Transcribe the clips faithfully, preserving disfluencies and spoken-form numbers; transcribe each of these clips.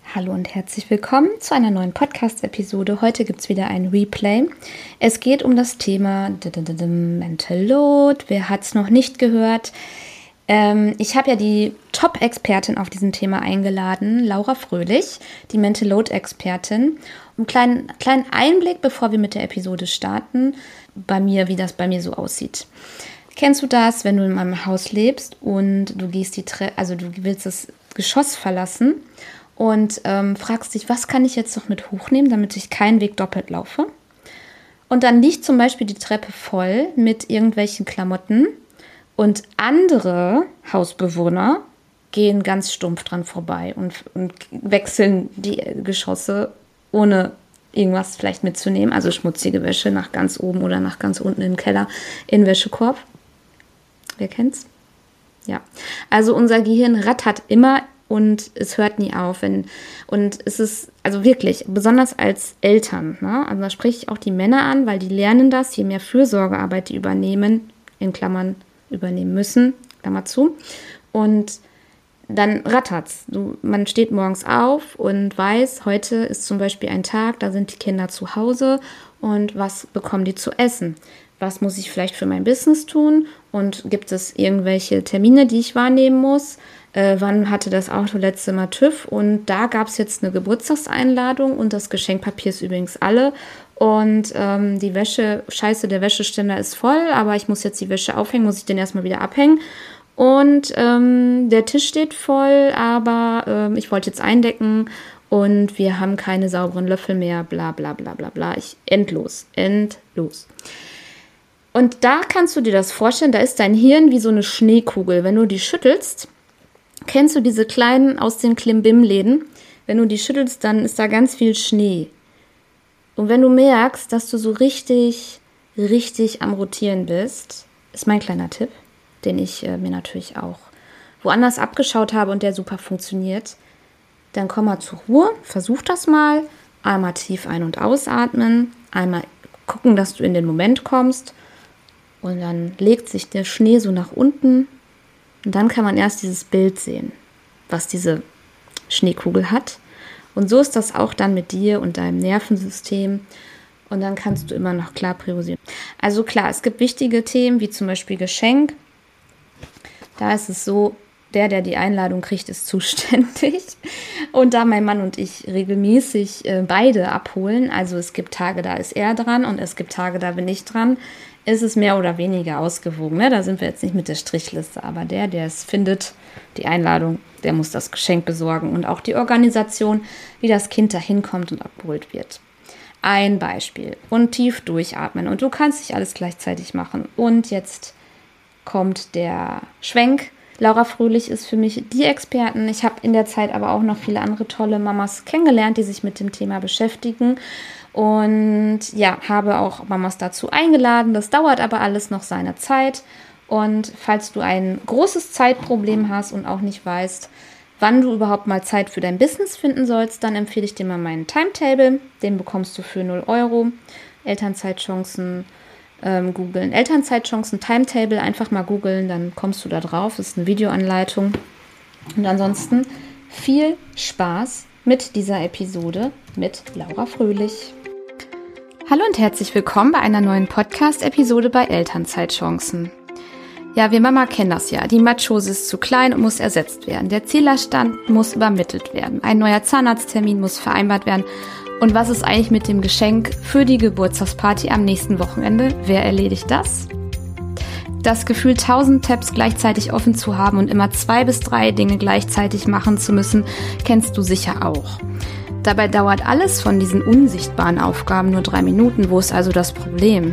Hallo und herzlich willkommen zu einer neuen Podcast-Episode. Heute gibt es wieder ein Replay. Es geht um das Thema Mental Load. Wer hat es noch nicht gehört? Ähm, ich habe ja die Top-Expertin auf diesem Thema eingeladen, Laura Fröhlich, die Mental Load-Expertin. Um einen kleinen, kleinen Einblick, bevor wir mit der Episode starten, bei mir, wie das bei mir so aussieht. Kennst du das, wenn du in einem Haus lebst und du gehst die Tre- also du willst das Geschoss verlassen und ähm, fragst dich, was kann ich jetzt noch mit hochnehmen, damit ich keinen Weg doppelt laufe? Und dann liegt zum Beispiel die Treppe voll mit irgendwelchen Klamotten und andere Hausbewohner gehen ganz stumpf dran vorbei und, und wechseln die Geschosse, ohne irgendwas vielleicht mitzunehmen, also schmutzige Wäsche nach ganz oben oder nach ganz unten im Keller in den Wäschekorb. Wer kennt's? Ja, also unser Gehirn rattert immer und es hört nie auf. Wenn, und es ist, also wirklich, besonders als Eltern, ne? Also da spreche ich auch die Männer an, weil die lernen das, je mehr Fürsorgearbeit die übernehmen, in Klammern übernehmen müssen, Klammer zu, und dann rattert's. Du, man steht morgens auf und weiß, heute ist zum Beispiel ein Tag, da sind die Kinder zu Hause und was bekommen die zu essen? Was muss ich vielleicht für mein Business tun? Und gibt es irgendwelche Termine, die ich wahrnehmen muss? Äh, wann hatte das Auto letzte Mal TÜV? Und da gab es jetzt eine Geburtstagseinladung und das Geschenkpapier ist übrigens alle. Und ähm, die Wäsche, scheiße, der Wäscheständer ist voll, aber ich muss jetzt die Wäsche aufhängen, muss ich den erstmal wieder abhängen. Und ähm, der Tisch steht voll, aber ähm, ich wollte jetzt eindecken und wir haben keine sauberen Löffel mehr, bla bla bla bla bla. Ich, endlos, endlos. Und da kannst du dir das vorstellen, da ist dein Hirn wie so eine Schneekugel. Wenn du die schüttelst, kennst du diese kleinen aus den Klimbim-Läden? Wenn du die schüttelst, dann ist da ganz viel Schnee. Und wenn du merkst, dass du so richtig, richtig am Rotieren bist, ist mein kleiner Tipp, den ich äh, mir natürlich auch woanders abgeschaut habe und der super funktioniert, dann komm mal zur Ruhe, versuch das mal, einmal tief ein- und ausatmen, einmal gucken, dass du in den Moment kommst und dann legt sich der Schnee so nach unten und dann kann man erst dieses Bild sehen, was diese Schneekugel hat. Und so ist das auch dann mit dir und deinem Nervensystem. Und dann kannst du immer noch klar priorisieren. Also klar, es gibt wichtige Themen, wie zum Beispiel Geschenk. Da ist es so, der, der die Einladung kriegt, ist zuständig. Und da mein Mann und ich regelmäßig äh, beide abholen, also es gibt Tage, da ist er dran und es gibt Tage, da bin ich dran, ist es mehr oder weniger ausgewogen. Ne? Da sind wir jetzt nicht mit der Strichliste, aber der, der es findet, die Einladung, der muss das Geschenk besorgen und auch die Organisation, wie das Kind da hinkommt und abgeholt wird. Ein Beispiel. Und tief durchatmen. Und du kannst nicht alles gleichzeitig machen. Und jetzt kommt der Schwenk. Laura Fröhlich ist für mich die Expertin. Ich habe in der Zeit aber auch noch viele andere tolle Mamas kennengelernt, die sich mit dem Thema beschäftigen. Und ja, habe auch Mamas dazu eingeladen. Das dauert aber alles noch seine Zeit. Und falls du ein großes Zeitproblem hast und auch nicht weißt, wann du überhaupt mal Zeit für dein Business finden sollst, dann empfehle ich dir mal meinen Timetable. Den bekommst du für null Euro. Elternzeitchancen ähm, googeln. Elternzeitchancen, Timetable, einfach mal googeln, dann kommst du da drauf. Das ist eine Videoanleitung. Und ansonsten viel Spaß mit dieser Episode mit Laura Fröhlich. Hallo und herzlich willkommen bei einer neuen Podcast-Episode bei Elternzeitchancen. Ja, wir Mama kennen das ja. Die Matschhose ist zu klein und muss ersetzt werden. Der Zählerstand muss übermittelt werden. Ein neuer Zahnarzttermin muss vereinbart werden. Und was ist eigentlich mit dem Geschenk für die Geburtstagsparty am nächsten Wochenende? Wer erledigt das? Das Gefühl, tausend Tabs gleichzeitig offen zu haben und immer zwei bis drei Dinge gleichzeitig machen zu müssen, kennst du sicher auch. Dabei dauert alles von diesen unsichtbaren Aufgaben nur drei Minuten. Wo ist also das Problem?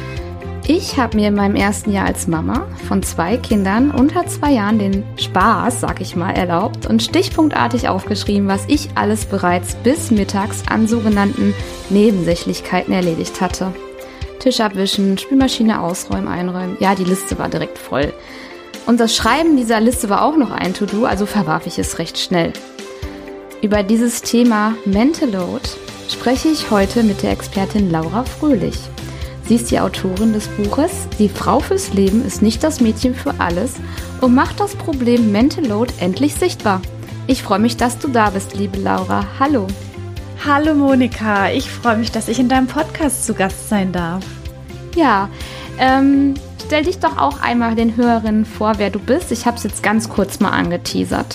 Ich habe mir in meinem ersten Jahr als Mama von zwei Kindern unter zwei Jahren den Spaß, sag ich mal, erlaubt und stichpunktartig aufgeschrieben, was ich alles bereits bis mittags an sogenannten Nebensächlichkeiten erledigt hatte. Tisch abwischen, Spülmaschine ausräumen, einräumen. Ja, die Liste war direkt voll. Und das Schreiben dieser Liste war auch noch ein To-Do, also verwarf ich es recht schnell. Über dieses Thema Mental Load spreche ich heute mit der Expertin Laura Fröhlich. Sie ist die Autorin des Buches Die Frau fürs Leben ist nicht das Mädchen für alles und macht das Problem Mental Load endlich sichtbar. Ich freue mich, dass du da bist, liebe Laura. Hallo. Hallo Monika, ich freue mich, dass ich in deinem Podcast zu Gast sein darf. Ja, ähm, stell dich doch auch einmal den Hörerinnen vor, wer du bist. Ich habe es jetzt ganz kurz mal angeteasert.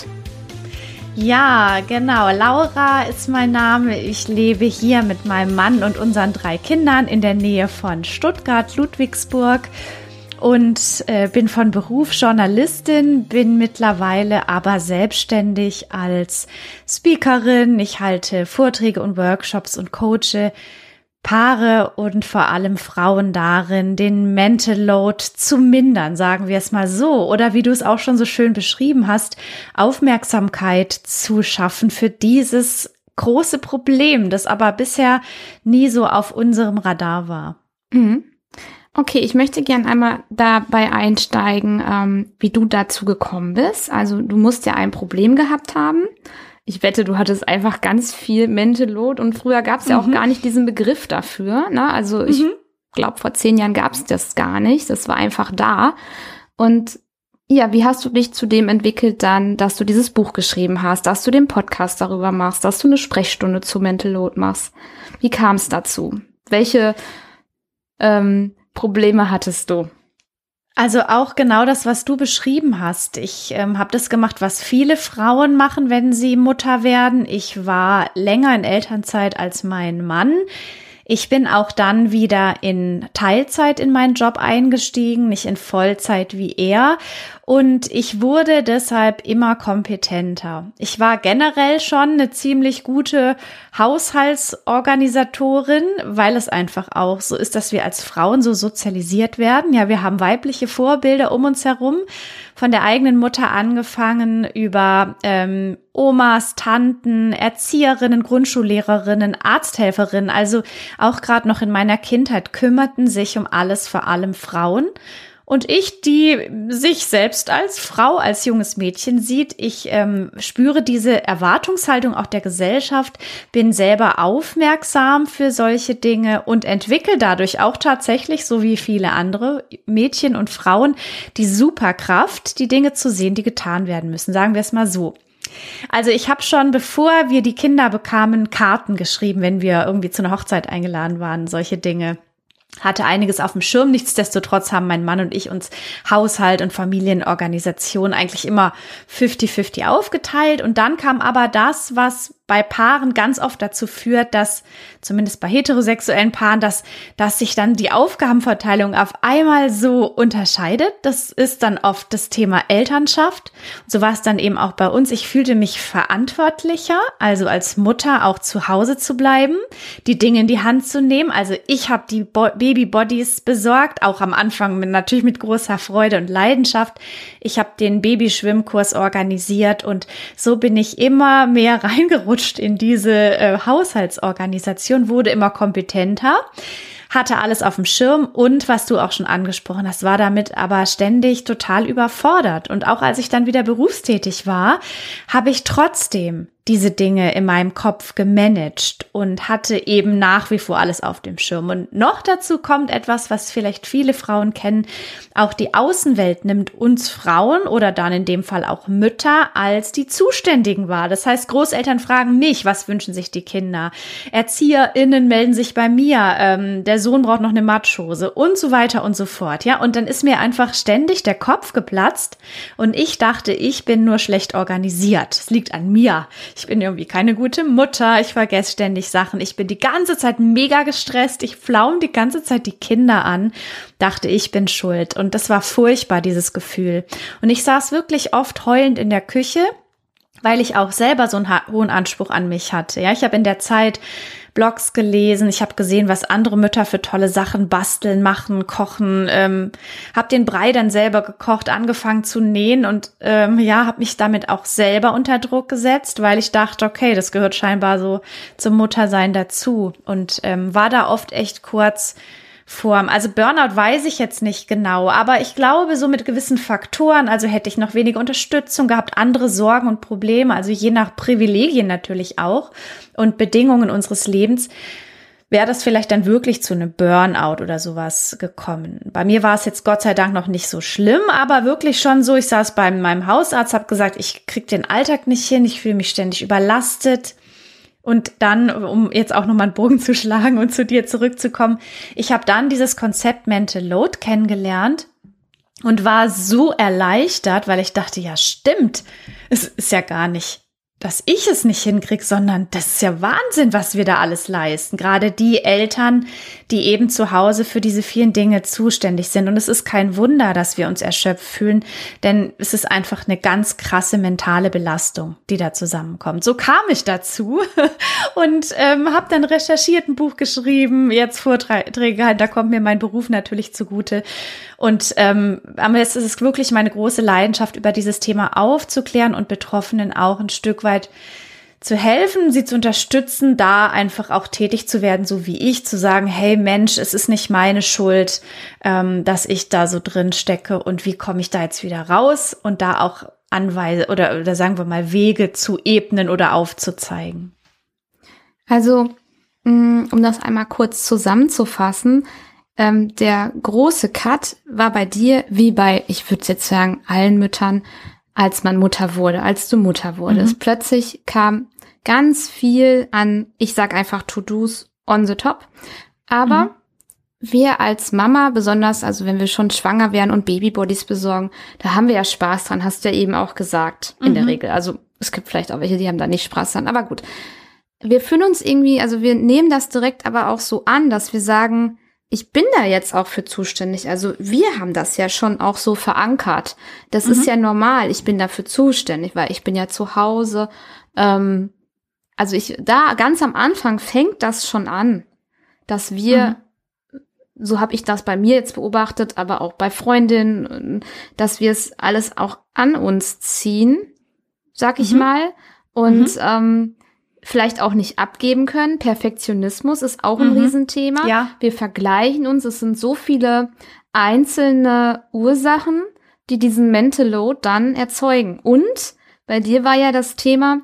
Ja, genau. Laura ist mein Name. Ich lebe hier mit meinem Mann und unseren drei Kindern in der Nähe von Stuttgart, Ludwigsburg und äh, bin von Beruf Journalistin, bin mittlerweile aber selbstständig als Speakerin. Ich halte Vorträge und Workshops und coache Paare und vor allem Frauen darin, den Mental Load zu mindern, sagen wir es mal so. Oder wie du es auch schon so schön beschrieben hast, Aufmerksamkeit zu schaffen für dieses große Problem, das aber bisher nie so auf unserem Radar war. Mhm. Okay, ich möchte gern einmal dabei einsteigen, ähm, wie du dazu gekommen bist. Also du musst ja ein Problem gehabt haben. Ich wette, du hattest einfach ganz viel Mental Load und früher gab es ja Mhm. auch gar nicht diesen Begriff dafür. Ne? Also ich Mhm. glaube, vor zehn Jahren gab es das gar nicht. Das war einfach da. Und ja, wie hast du dich zu dem entwickelt dann, dass du dieses Buch geschrieben hast, dass du den Podcast darüber machst, dass du eine Sprechstunde zu Mental Load machst? Wie kam es dazu? Welche ähm, Probleme hattest du? Also auch genau das, was du beschrieben hast. Ich ähm, habe das gemacht, was viele Frauen machen, wenn sie Mutter werden. Ich war länger in Elternzeit als mein Mann. Ich bin auch dann wieder in Teilzeit in meinen Job eingestiegen, nicht in Vollzeit wie er. Und ich wurde deshalb immer kompetenter. Ich war generell schon eine ziemlich gute Haushaltsorganisatorin, weil es einfach auch so ist, dass wir als Frauen so sozialisiert werden. Ja, wir haben weibliche Vorbilder um uns herum, von der eigenen Mutter angefangen über ähm, Omas, Tanten, Erzieherinnen, Grundschullehrerinnen, Arzthelferinnen. Also auch gerade noch in meiner Kindheit kümmerten sich um alles, vor allem Frauen. Und ich, die sich selbst als Frau, als junges Mädchen sieht, ich ähm, spüre diese Erwartungshaltung auch der Gesellschaft, bin selber aufmerksam für solche Dinge und entwickle dadurch auch tatsächlich, so wie viele andere Mädchen und Frauen, die Superkraft, die Dinge zu sehen, die getan werden müssen. Sagen wir es mal so. Also ich habe schon, bevor wir die Kinder bekamen, Karten geschrieben, wenn wir irgendwie zu einer Hochzeit eingeladen waren, solche Dinge. Hatte einiges auf dem Schirm. Nichtsdestotrotz haben mein Mann und ich uns Haushalt und Familienorganisation eigentlich immer fünfzig fünfzig aufgeteilt. Und dann kam aber das, was bei Paaren ganz oft dazu führt, dass, zumindest bei heterosexuellen Paaren, dass, dass sich dann die Aufgabenverteilung auf einmal so unterscheidet. Das ist dann oft das Thema Elternschaft. So war es dann eben auch bei uns. Ich fühlte mich verantwortlicher, also als Mutter auch zu Hause zu bleiben, die Dinge in die Hand zu nehmen. Also ich habe die Bo- Babybodies besorgt, auch am Anfang mit, natürlich mit großer Freude und Leidenschaft. Ich habe den Babyschwimmkurs organisiert und so bin ich immer mehr reingerutscht in diese äh, Haushaltsorganisation, wurde immer kompetenter, hatte alles auf dem Schirm und, was du auch schon angesprochen hast, war damit aber ständig total überfordert. Und auch als ich dann wieder berufstätig war, habe ich trotzdem diese Dinge in meinem Kopf gemanagt und hatte eben nach wie vor alles auf dem Schirm. Und noch dazu kommt etwas, was vielleicht viele Frauen kennen. Auch die Außenwelt nimmt uns Frauen oder dann in dem Fall auch Mütter als die Zuständigen wahr. Das heißt, Großeltern fragen mich, was wünschen sich die Kinder? ErzieherInnen melden sich bei mir, ähm, der Sohn braucht noch eine Matschhose und so weiter und so fort. Ja, und dann ist mir einfach ständig der Kopf geplatzt und ich dachte, ich bin nur schlecht organisiert. Es liegt an mir. Ich bin irgendwie keine gute Mutter, ich vergesse ständig Sachen, ich bin die ganze Zeit mega gestresst, ich pflaume die ganze Zeit die Kinder an, dachte, ich bin schuld. Und das war furchtbar, dieses Gefühl. Und ich saß wirklich oft heulend in der Küche, weil ich auch selber so einen hohen Anspruch an mich hatte. Ja, ich habe in der Zeit Blogs gelesen, ich habe gesehen, was andere Mütter für tolle Sachen basteln, machen, kochen, ähm, habe den Brei dann selber gekocht, angefangen zu nähen und ähm, ja, habe mich damit auch selber unter Druck gesetzt, weil ich dachte, okay, das gehört scheinbar so zum Muttersein dazu und ähm, war da oft echt kurz Form. Also Burnout weiß ich jetzt nicht genau, aber ich glaube, so mit gewissen Faktoren, also hätte ich noch weniger Unterstützung gehabt, andere Sorgen und Probleme, also je nach Privilegien natürlich auch und Bedingungen unseres Lebens, wäre das vielleicht dann wirklich zu einem Burnout oder sowas gekommen. Bei mir war es jetzt Gott sei Dank noch nicht so schlimm, aber wirklich schon so, ich saß bei meinem Hausarzt, habe gesagt, ich kriege den Alltag nicht hin, ich fühle mich ständig überlastet. Und dann, um jetzt auch nochmal einen Bogen zu schlagen und zu dir zurückzukommen, ich habe dann dieses Konzept Mental Load kennengelernt und war so erleichtert, weil ich dachte, ja stimmt, es ist ja gar nicht, dass ich es nicht hinkriege, sondern das ist ja Wahnsinn, was wir da alles leisten. Gerade die Eltern, die eben zu Hause für diese vielen Dinge zuständig sind. Und es ist kein Wunder, dass wir uns erschöpft fühlen, denn es ist einfach eine ganz krasse mentale Belastung, die da zusammenkommt. So kam ich dazu und ähm, habe dann recherchiert, ein Buch geschrieben, jetzt Vorträge halt, da kommt mir mein Beruf natürlich zugute. Und ähm, aber jetzt ist es wirklich meine große Leidenschaft, über dieses Thema aufzuklären und Betroffenen auch ein Stück weit zu helfen, sie zu unterstützen, da einfach auch tätig zu werden, so wie ich, zu sagen, hey Mensch, es ist nicht meine Schuld, ähm, dass ich da so drin stecke und wie komme ich da jetzt wieder raus und da auch Anweise oder, oder sagen wir mal Wege zu ebnen oder aufzuzeigen. Also, um das einmal kurz zusammenzufassen, ähm, der große Cut war bei dir, wie bei, ich würde jetzt sagen, allen Müttern, als man Mutter wurde, als du Mutter wurdest. Mhm. Plötzlich kam ganz viel an, ich sag einfach To-Dos on the top. Aber mhm. wir als Mama, besonders, also wenn wir schon schwanger wären und Babybodies besorgen, da haben wir ja Spaß dran, hast du ja eben auch gesagt, in mhm. der Regel. Also es gibt vielleicht auch welche, die haben da nicht Spaß dran, aber gut. Wir fühlen uns irgendwie, also wir nehmen das direkt aber auch so an, dass wir sagen, ich bin da jetzt auch für zuständig. Also wir haben das ja schon auch so verankert. Das mhm. ist ja normal. Ich bin dafür zuständig, weil ich bin ja zu Hause. Ähm, also ich, da ganz am Anfang fängt das schon an, dass wir, mhm. so habe ich das bei mir jetzt beobachtet, aber auch bei Freundinnen, dass wir es alles auch an uns ziehen, sag ich mhm. mal. Und mhm. ähm, vielleicht auch nicht abgeben können. Perfektionismus ist auch ein mhm. Riesenthema. Ja. Wir vergleichen uns. Es sind so viele einzelne Ursachen, die diesen Mental Load dann erzeugen. Und bei dir war ja das Thema,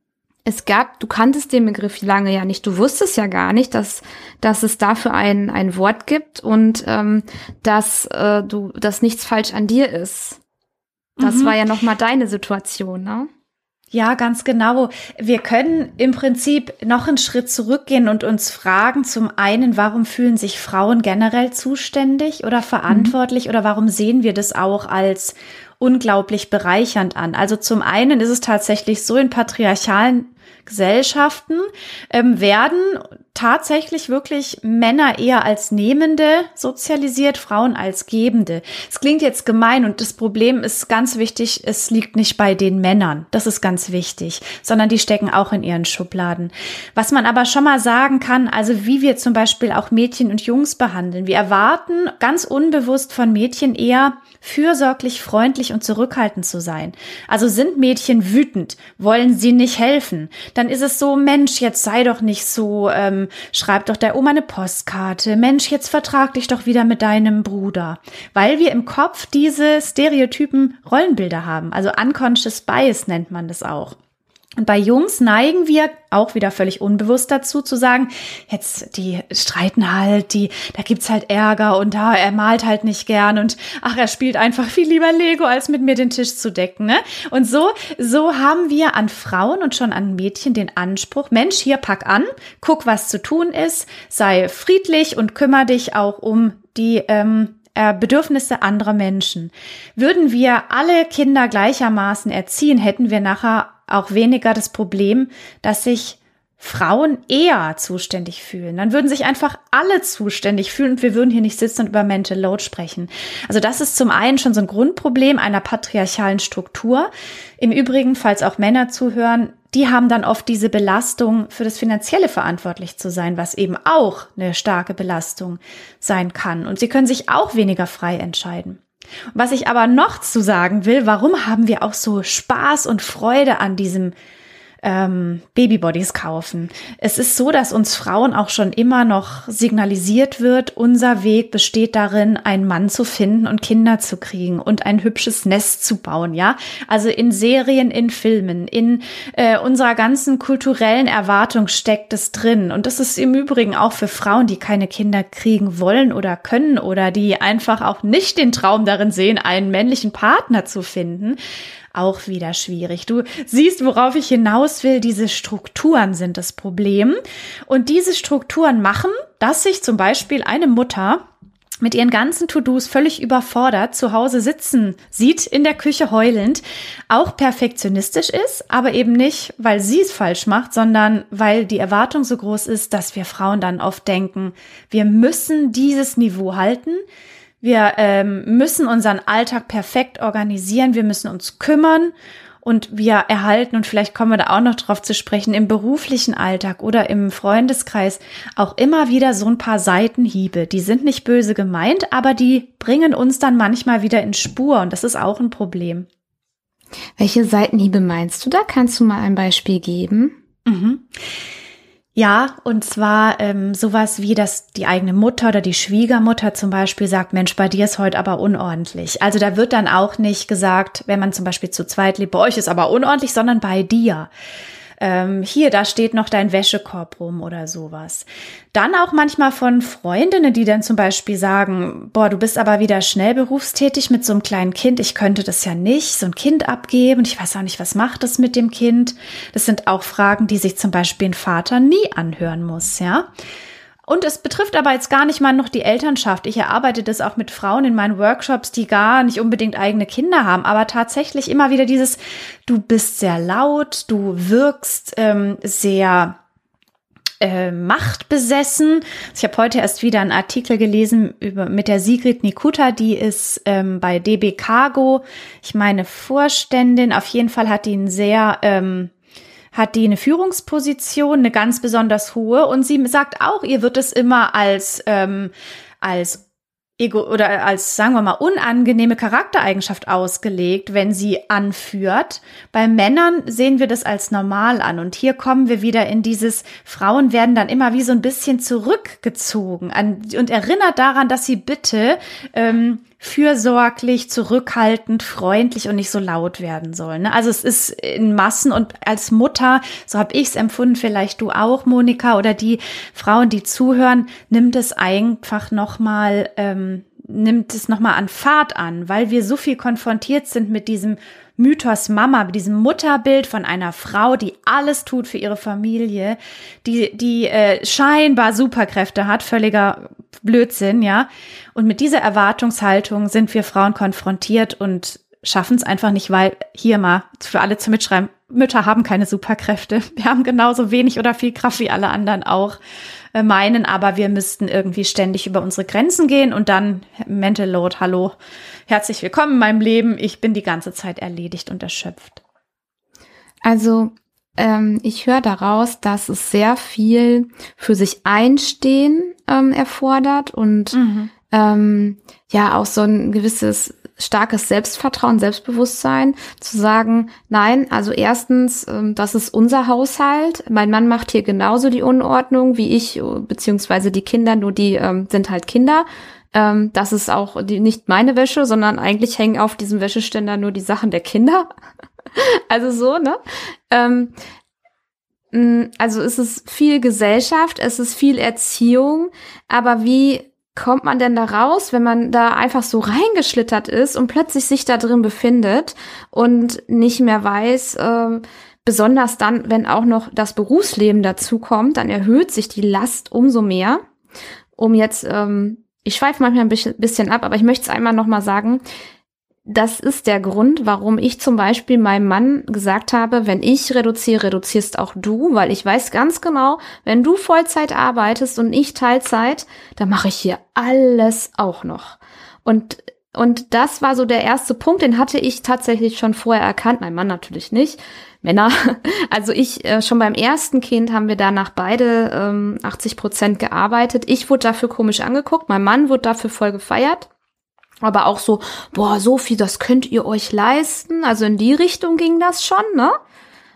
es gab, du kanntest den Begriff lange ja nicht. Du wusstest ja gar nicht, dass, dass es dafür ein, ein Wort gibt und ähm, dass äh, du, dass nichts falsch an dir ist. Das mhm. war ja nochmal deine Situation, ne? Ja, ganz genau. Wir können im Prinzip noch einen Schritt zurückgehen und uns fragen, zum einen, warum fühlen sich Frauen generell zuständig oder verantwortlich mhm. oder warum sehen wir das auch als unglaublich bereichernd an? Also zum einen ist es tatsächlich so, in patriarchalen Gesellschaften ähm, werden tatsächlich wirklich Männer eher als Nehmende sozialisiert, Frauen als Gebende. Es klingt jetzt gemein und das Problem ist ganz wichtig, es liegt nicht bei den Männern, das ist ganz wichtig, sondern die stecken auch in ihren Schubladen. Was man aber schon mal sagen kann, also wie wir zum Beispiel auch Mädchen und Jungs behandeln. Wir erwarten ganz unbewusst von Mädchen eher fürsorglich, freundlich und zurückhaltend zu sein. Also sind Mädchen wütend, wollen sie nicht helfen, dann ist es so, Mensch, jetzt sei doch nicht so, ähm, schreib doch der Oma eine Postkarte, Mensch, jetzt vertrag dich doch wieder mit deinem Bruder. Weil wir im Kopf diese stereotypen Rollenbilder haben, also unconscious bias nennt man das auch. Und bei Jungs neigen wir auch wieder völlig unbewusst dazu zu sagen, jetzt die streiten halt, die da gibt's halt Ärger und da er malt halt nicht gern und ach, er spielt einfach viel lieber Lego, als mit mir den Tisch zu decken, ne? Und so so haben wir an Frauen und schon an Mädchen den Anspruch, Mensch, hier pack an, guck, was zu tun ist, sei friedlich und kümmere dich auch um die ähm, Bedürfnisse anderer Menschen. Würden wir alle Kinder gleichermaßen erziehen, hätten wir nachher auch weniger das Problem, dass sich Frauen eher zuständig fühlen. Dann würden sich einfach alle zuständig fühlen und wir würden hier nicht sitzen und über Mental Load sprechen. Also das ist zum einen schon so ein Grundproblem einer patriarchalen Struktur. Im Übrigen, falls auch Männer zuhören, die haben dann oft diese Belastung, für das Finanzielle verantwortlich zu sein, was eben auch eine starke Belastung sein kann. Und sie können sich auch weniger frei entscheiden. Was ich aber noch zu sagen will, warum haben wir auch so Spaß und Freude an diesem ähm, Babybodies kaufen. Es ist so, dass uns Frauen auch schon immer noch signalisiert wird, unser Weg besteht darin, einen Mann zu finden und Kinder zu kriegen und ein hübsches Nest zu bauen, ja. Also in Serien, in Filmen, in äh, unserer ganzen kulturellen Erwartung steckt es drin. Und das ist im Übrigen auch für Frauen, die keine Kinder kriegen wollen oder können oder die einfach auch nicht den Traum darin sehen, einen männlichen Partner zu finden, auch wieder schwierig. Du siehst, worauf ich hinaus will, diese Strukturen sind das Problem. Und diese Strukturen machen, dass sich zum Beispiel eine Mutter mit ihren ganzen To-Dos völlig überfordert zu Hause sitzen sieht, in der Küche heulend, auch perfektionistisch ist, aber eben nicht, weil sie es falsch macht, sondern weil die Erwartung so groß ist, dass wir Frauen dann oft denken, wir müssen dieses Niveau halten. Wir ähm, müssen unseren Alltag perfekt organisieren, wir müssen uns kümmern und wir erhalten, und vielleicht kommen wir da auch noch drauf zu sprechen, im beruflichen Alltag oder im Freundeskreis auch immer wieder so ein paar Seitenhiebe. Die sind nicht böse gemeint, aber die bringen uns dann manchmal wieder in Spur, und das ist auch ein Problem. Welche Seitenhiebe meinst du da? Kannst du mal ein Beispiel geben? Mhm. Ja, und zwar ähm, sowas wie, dass die eigene Mutter oder die Schwiegermutter zum Beispiel sagt, Mensch, bei dir ist heute aber unordentlich. Also da wird dann auch nicht gesagt, wenn man zum Beispiel zu zweit lebt, bei euch ist aber unordentlich, sondern bei dir. Ähm, hier, da steht noch dein Wäschekorb rum oder sowas. Dann auch manchmal von Freundinnen, die dann zum Beispiel sagen, boah, du bist aber wieder schnell berufstätig mit so einem kleinen Kind. Ich könnte das ja nicht, so ein Kind abgeben. Ich weiß auch nicht, was macht das mit dem Kind? Das sind auch Fragen, die sich zum Beispiel ein Vater nie anhören muss, ja. Und es betrifft aber jetzt gar nicht mal noch die Elternschaft. Ich erarbeite das auch mit Frauen in meinen Workshops, die gar nicht unbedingt eigene Kinder haben, aber tatsächlich immer wieder dieses, du bist sehr laut, du wirkst ähm, sehr äh, machtbesessen. Ich habe heute erst wieder einen Artikel gelesen über mit der Sigrid Nikuta, die ist ähm, bei D B Cargo, ich meine Vorständin, auf jeden Fall hat die einen sehr... Ähm, hat die eine Führungsposition, eine ganz besonders hohe, und sie sagt auch, ihr wird es immer als ähm, als ego oder als, sagen wir mal, unangenehme Charaktereigenschaft ausgelegt, wenn sie anführt. Bei Männern sehen wir das als normal an, und hier kommen wir wieder in dieses, Frauen werden dann immer wie so ein bisschen zurückgezogen an, und erinnert daran, dass sie bitte ähm, fürsorglich, zurückhaltend, freundlich und nicht so laut werden sollen. Ne? Also es ist in Massen, und als Mutter, so habe ich es empfunden, vielleicht du auch, Monika, oder die Frauen, die zuhören, nimmt es einfach nochmal, ähm, nimmt es nochmal an Fahrt an, weil wir so viel konfrontiert sind mit diesem Mythos Mama, mit diesem Mutterbild von einer Frau, die alles tut für ihre Familie, die die äh, scheinbar Superkräfte hat, völliger Blödsinn, ja. Und mit dieser Erwartungshaltung sind wir Frauen konfrontiert und schaffen es einfach nicht, weil, hier mal für alle zu mitschreiben, Mütter haben keine Superkräfte. Wir haben genauso wenig oder viel Kraft wie alle anderen auch äh, meinen, aber wir müssten irgendwie ständig über unsere Grenzen gehen, und dann Mental Load, hallo, herzlich willkommen in meinem Leben. Ich bin die ganze Zeit erledigt und erschöpft. Also ähm, ich höre daraus, dass es sehr viel für sich einstehen ähm, erfordert und mhm. ähm, ja auch so ein gewisses starkes Selbstvertrauen, Selbstbewusstsein, zu sagen, nein, also erstens, das ist unser Haushalt, mein Mann macht hier genauso die Unordnung wie ich, beziehungsweise die Kinder, nur die ähm, sind halt Kinder. Ähm, das ist auch die, nicht meine Wäsche, sondern eigentlich hängen auf diesem Wäscheständer nur die Sachen der Kinder. Also so, ne? Ähm, also es ist viel Gesellschaft, es ist viel Erziehung, aber wie kommt man denn da raus, wenn man da einfach so reingeschlittert ist und plötzlich sich da drin befindet und nicht mehr weiß, äh, besonders dann, wenn auch noch das Berufsleben dazu kommt, dann erhöht sich die Last umso mehr. Um jetzt, ähm, ich schweife manchmal ein bisschen ab, aber ich möchte es einmal nochmal sagen, das ist der Grund, warum ich zum Beispiel meinem Mann gesagt habe, wenn ich reduziere, reduzierst auch du, weil ich weiß ganz genau, wenn du Vollzeit arbeitest und ich Teilzeit, dann mache ich hier alles auch noch. Und und das war so der erste Punkt, den hatte ich tatsächlich schon vorher erkannt, mein Mann natürlich nicht, Männer. Also ich, äh, schon beim ersten Kind haben wir danach beide ähm, achtzig Prozent gearbeitet. Ich wurde dafür komisch angeguckt, mein Mann wurde dafür voll gefeiert. Aber auch so, boah, so viel, das könnt ihr euch leisten. Also in die Richtung ging das schon, ne?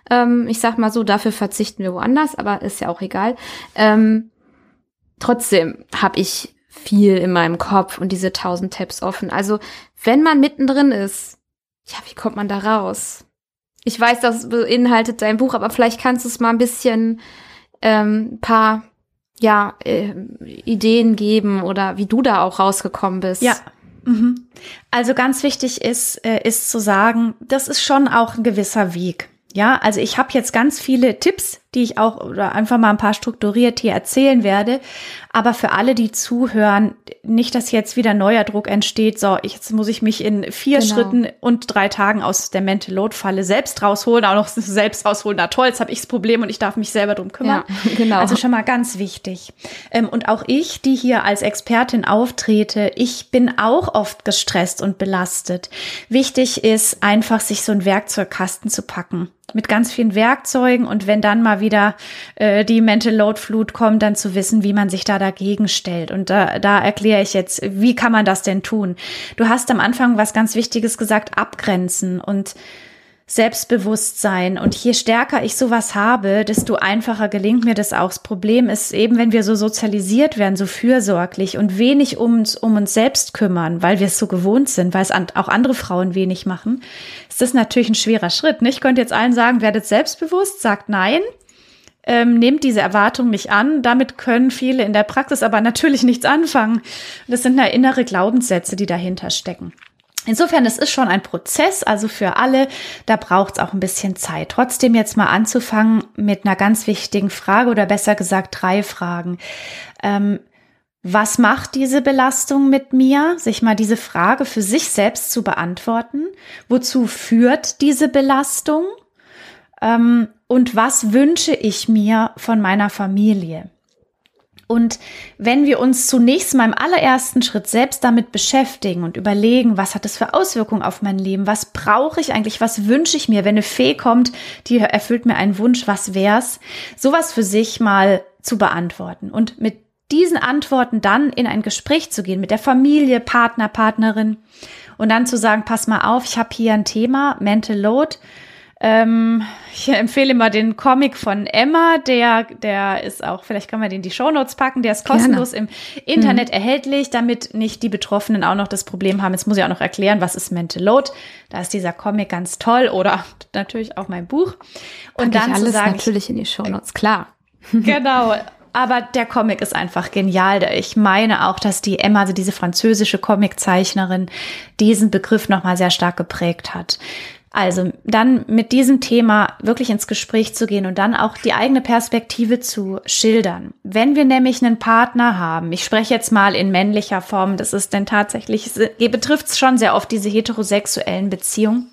Ähm, ich sag mal so, dafür verzichten wir woanders, aber ist ja auch egal. Ähm, trotzdem habe ich viel in meinem Kopf und diese tausend Tabs offen. Also wenn man mittendrin ist, ja, wie kommt man da raus? Ich weiß, das beinhaltet dein Buch, aber vielleicht kannst du es mal ein bisschen ähm, ein paar ja, äh, Ideen geben oder wie du da auch rausgekommen bist. Ja. Mhm. Also ganz wichtig ist, äh, ist zu sagen, das ist schon auch ein gewisser Weg. Ja, also ich habe jetzt ganz viele Tipps, die ich auch oder einfach mal ein paar strukturiert hier erzählen werde. Aber für alle, die zuhören, nicht, dass jetzt wieder neuer Druck entsteht. So, jetzt muss ich mich in vier genau. Schritten und drei Tagen aus der Mental Load Falle selbst rausholen, auch noch selbst rausholen. Na toll, jetzt habe ich das Problem und ich darf mich selber drum kümmern. Ja, genau. Also schon mal ganz wichtig. Und auch ich, die hier als Expertin auftrete, ich bin auch oft gestresst und belastet. Wichtig ist einfach, sich so einen Werkzeugkasten zu packen. Mit ganz vielen Werkzeugen und wenn dann mal wieder äh, die Mental Load Flut kommt, dann zu wissen, wie man sich da dagegen stellt. Und da, da erkläre ich jetzt, wie kann man das denn tun? Du hast am Anfang was ganz Wichtiges gesagt, abgrenzen und Selbstbewusstsein. Und je stärker ich sowas habe, desto einfacher gelingt mir das auch. Das Problem ist eben, wenn wir so sozialisiert werden, so fürsorglich und wenig um uns, um uns selbst kümmern, weil wir es so gewohnt sind, weil es an, auch andere Frauen wenig machen, ist das natürlich ein schwerer Schritt. Ich könnte jetzt allen sagen, werdet selbstbewusst, sagt nein, ähm, nehmt diese Erwartung nicht an. Damit können viele in der Praxis aber natürlich nichts anfangen. Das sind ja innere Glaubenssätze, die dahinter stecken. Insofern, es ist schon ein Prozess, also für alle, da braucht es auch ein bisschen Zeit. Trotzdem jetzt mal anzufangen mit einer ganz wichtigen Frage oder besser gesagt drei Fragen. Ähm, was macht diese Belastung mit mir? Sich mal diese Frage für sich selbst zu beantworten. Wozu führt diese Belastung? Ähm, und was wünsche ich mir von meiner Familie? Und wenn wir uns zunächst mal im allerersten Schritt selbst damit beschäftigen und überlegen, was hat das für Auswirkungen auf mein Leben? Was brauche ich eigentlich? Was wünsche ich mir? Wenn eine Fee kommt, die erfüllt mir einen Wunsch, was wär's? Sowas für sich mal zu beantworten und mit diesen Antworten dann in ein Gespräch zu gehen mit der Familie, Partner, Partnerin und dann zu sagen, pass mal auf, ich habe hier ein Thema, Mental Load. Ähm, ich empfehle immer den Comic von Emma, der, der ist auch, vielleicht kann man den in die Shownotes packen, der ist kostenlos Gerne. Im Internet mhm. erhältlich, damit nicht die Betroffenen auch noch das Problem haben. Jetzt muss ich auch noch erklären, was ist Mental Load. Da ist dieser Comic ganz toll oder natürlich auch mein Buch. Und Pack dann ich alles zu sagen, natürlich in die Shownotes, klar. Genau. Aber der Comic ist einfach genial. Ich meine auch, dass die Emma, also diese französische Comiczeichnerin, diesen Begriff nochmal sehr stark geprägt hat. Also dann mit diesem Thema wirklich ins Gespräch zu gehen und dann auch die eigene Perspektive zu schildern. Wenn wir nämlich einen Partner haben, ich spreche jetzt mal in männlicher Form, das ist denn tatsächlich, betrifft es schon sehr oft diese heterosexuellen Beziehungen,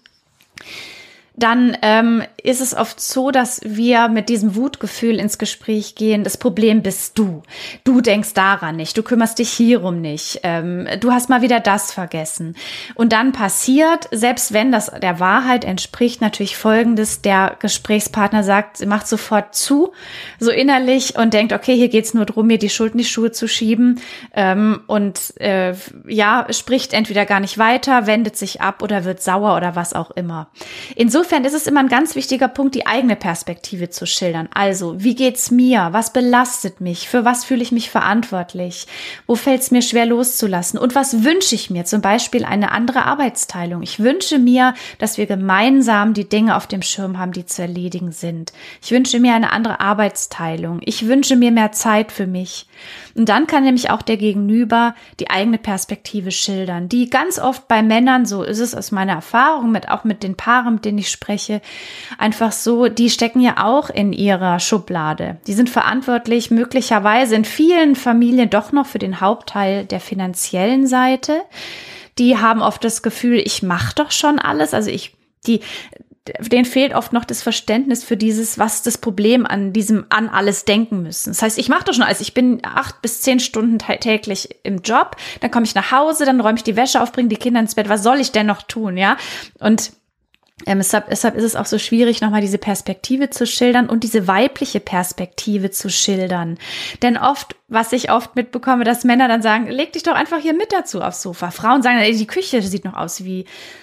dann ähm, ist es oft so, dass wir mit diesem Wutgefühl ins Gespräch gehen. Das Problem bist du. Du denkst daran nicht. Du kümmerst dich hierum nicht. Ähm, du hast mal wieder das vergessen. Und dann passiert, selbst wenn das der Wahrheit entspricht, natürlich Folgendes. Der Gesprächspartner sagt, sie macht sofort zu, so innerlich und denkt, okay, hier geht's nur drum, mir die Schuld in die Schuhe zu schieben. Ähm, und äh, ja, spricht entweder gar nicht weiter, wendet sich ab oder wird sauer oder was auch immer. Insofern Insofern ist es immer ein ganz wichtiger Punkt, die eigene Perspektive zu schildern. Also, wie geht's mir? Was belastet mich? Für was fühle ich mich verantwortlich? Wo fällt es mir schwer loszulassen? Und was wünsche ich mir? Zum Beispiel eine andere Arbeitsteilung. Ich wünsche mir, dass wir gemeinsam die Dinge auf dem Schirm haben, die zu erledigen sind. Ich wünsche mir eine andere Arbeitsteilung. Ich wünsche mir mehr Zeit für mich. Und dann kann nämlich auch der Gegenüber die eigene Perspektive schildern, die ganz oft bei Männern, so ist es aus meiner Erfahrung, mit auch mit den Paaren, mit denen ich spreche, einfach so, die stecken ja auch in ihrer Schublade. Die sind verantwortlich möglicherweise in vielen Familien doch noch für den Hauptteil der finanziellen Seite. Die haben oft das Gefühl, ich mache doch schon alles, also ich, die denen fehlt oft noch das Verständnis für dieses, was das Problem an diesem, an alles denken müssen. Das heißt, ich mache doch schon alles. Ich bin acht bis zehn Stunden täglich im Job, dann komme ich nach Hause, dann räume ich die Wäsche auf, bringe die Kinder ins Bett. Was soll ich denn noch tun, ja? Und ähm, deshalb, deshalb ist es auch so schwierig, nochmal diese Perspektive zu schildern und diese weibliche Perspektive zu schildern. Denn oft, was ich oft mitbekomme, dass Männer dann sagen, leg dich doch einfach hier mit dazu aufs Sofa. Frauen sagen, ey, die Küche sieht noch aus wie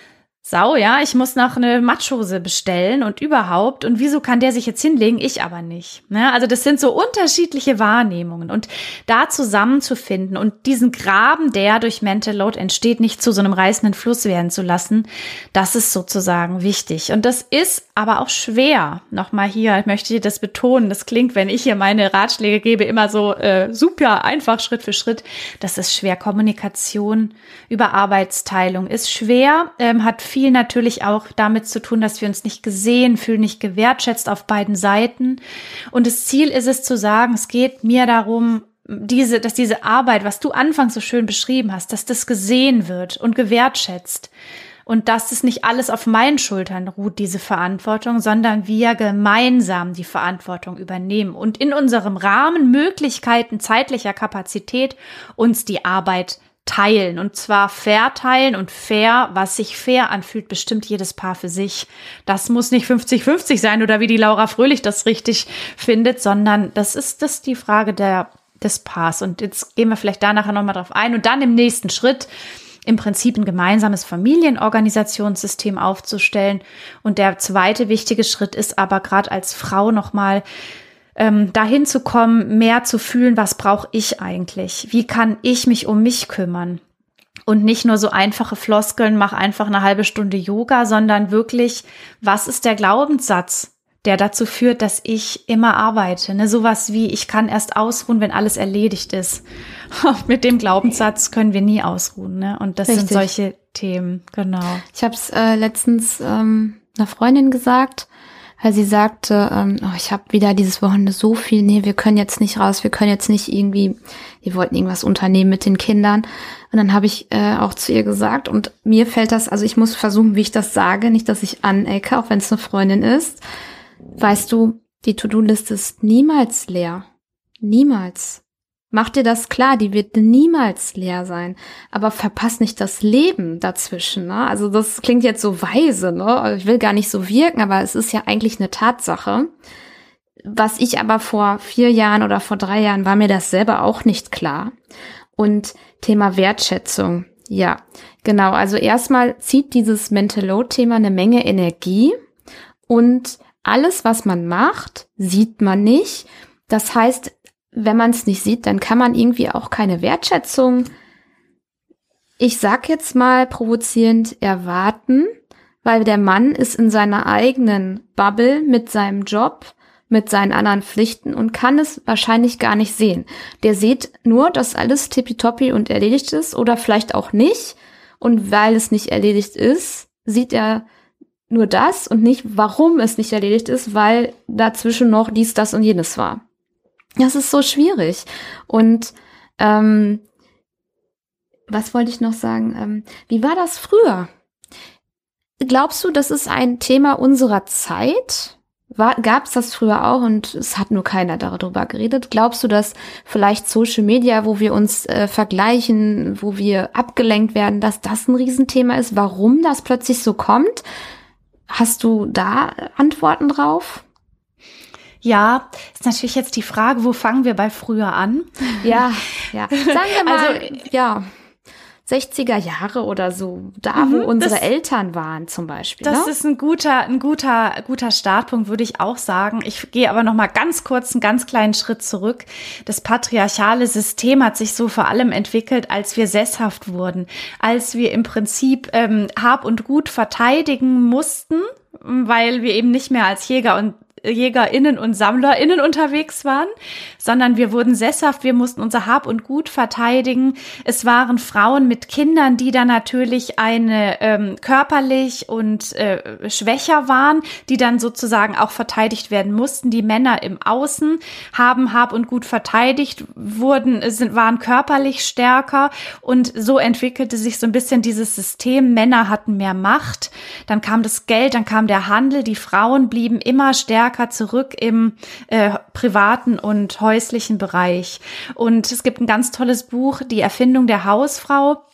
Sau, ja, ich muss noch eine Matschhose bestellen und überhaupt. Und wieso kann der sich jetzt hinlegen, ich aber nicht? Ne? Also das sind so unterschiedliche Wahrnehmungen. Und da zusammenzufinden und diesen Graben, der durch Mental Load entsteht, nicht zu so einem reißenden Fluss werden zu lassen, das ist sozusagen wichtig. Und das ist aber auch schwer. Nochmal hier, ich möchte das betonen, das klingt, wenn ich hier meine Ratschläge gebe, immer so äh, super einfach, Schritt für Schritt. Das ist schwer. Kommunikation über Arbeitsteilung ist schwer, ähm, hat viel natürlich auch damit zu tun, dass wir uns nicht gesehen fühlen, nicht gewertschätzt auf beiden Seiten. Und das Ziel ist es zu sagen, es geht mir darum, diese, dass diese Arbeit, was du anfangs so schön beschrieben hast, dass das gesehen wird und gewertschätzt. Und dass es nicht alles auf meinen Schultern ruht, diese Verantwortung, sondern wir gemeinsam die Verantwortung übernehmen und in unserem Rahmen, Möglichkeiten, zeitlicher Kapazität uns die Arbeit teilen. Und zwar fair teilen und fair, was sich fair anfühlt, bestimmt jedes Paar für sich. Das muss nicht fünfzig fünfzig sein oder wie die Laura Fröhlich das richtig findet, sondern das ist das ist die Frage der, des Paars. Und jetzt gehen wir vielleicht da nachher nochmal drauf ein und dann im nächsten Schritt im Prinzip ein gemeinsames Familienorganisationssystem aufzustellen. Und der zweite wichtige Schritt ist aber gerade als Frau nochmal ähm, dahin zu kommen, mehr zu fühlen, was brauche ich eigentlich? Wie kann ich mich um mich kümmern? Und nicht nur so einfache Floskeln, mach einfach eine halbe Stunde Yoga, sondern wirklich, was ist der Glaubenssatz, der dazu führt, dass ich immer arbeite? Ne? Sowas wie, ich kann erst ausruhen, wenn alles erledigt ist. Mit dem Glaubenssatz können wir nie ausruhen. Ne? Und das Richtig. Sind solche Themen, genau. Ich habe es äh, letztens ähm, einer Freundin gesagt, weil sie sagte, ähm, oh, ich habe wieder dieses Wochenende so viel, nee, wir können jetzt nicht raus, wir können jetzt nicht irgendwie, wir wollten irgendwas unternehmen mit den Kindern. Und dann habe ich äh, auch zu ihr gesagt, und mir fällt das, also ich muss versuchen, wie ich das sage, nicht, dass ich anecke, auch wenn es eine Freundin ist. Weißt du, die To-Do-Liste ist niemals leer. Niemals. Mach dir das klar, die wird niemals leer sein. Aber verpass nicht das Leben dazwischen. Ne? Also das klingt jetzt so weise, ne? Also ich will gar nicht so wirken, aber es ist ja eigentlich eine Tatsache. Was ich aber vor vier Jahren oder vor drei Jahren war mir das selber auch nicht klar. Und Thema Wertschätzung. Ja, genau. Also erstmal zieht dieses Mental Load-Thema eine Menge Energie und alles, was man macht, sieht man nicht. Das heißt, wenn man es nicht sieht, dann kann man irgendwie auch keine Wertschätzung, ich sag jetzt mal provozierend, erwarten, weil der Mann ist in seiner eigenen Bubble mit seinem Job, mit seinen anderen Pflichten und kann es wahrscheinlich gar nicht sehen. Der sieht nur, dass alles tippitoppi und erledigt ist oder vielleicht auch nicht. Und weil es nicht erledigt ist, sieht er nur das und nicht, warum es nicht erledigt ist, weil dazwischen noch dies, das und jenes war. Das ist so schwierig. Und ähm, was wollte ich noch sagen? Ähm, wie war das früher? Glaubst du, das ist ein Thema unserer Zeit? Gab es das früher auch und es hat nur keiner darüber geredet? Glaubst du, dass vielleicht Social Media, wo wir uns äh, vergleichen, wo wir abgelenkt werden, dass das ein Riesenthema ist? Warum das plötzlich so kommt? Hast du da Antworten drauf? Ja, ist natürlich jetzt die Frage, wo fangen wir bei früher an? Ja, ja. Sagen wir mal, also, ja, sechziger Jahre oder so, da wo mhm, unsere das, Eltern waren zum Beispiel. Das ne? ist ein guter, ein guter, guter Startpunkt, würde ich auch sagen. Ich gehe aber noch mal ganz kurz einen ganz kleinen Schritt zurück. Das patriarchale System hat sich so vor allem entwickelt, als wir sesshaft wurden, als wir im Prinzip ähm, Hab und Gut verteidigen mussten, weil wir eben nicht mehr als Jäger und JägerInnen und SammlerInnen unterwegs waren, sondern wir wurden sesshaft, wir mussten unser Hab und Gut verteidigen. Es waren Frauen mit Kindern, die dann natürlich eine ähm, körperlich und äh, schwächer waren, die dann sozusagen auch verteidigt werden mussten. Die Männer im Außen haben Hab und Gut verteidigt, wurden sind waren körperlich stärker und so entwickelte sich so ein bisschen dieses System. Männer hatten mehr Macht, dann kam das Geld, dann kam der Handel, die Frauen blieben immer stärker zurück im äh, privaten und häuslichen Bereich. Und es gibt ein ganz tolles Buch, Die Erfindung der Hausfrau.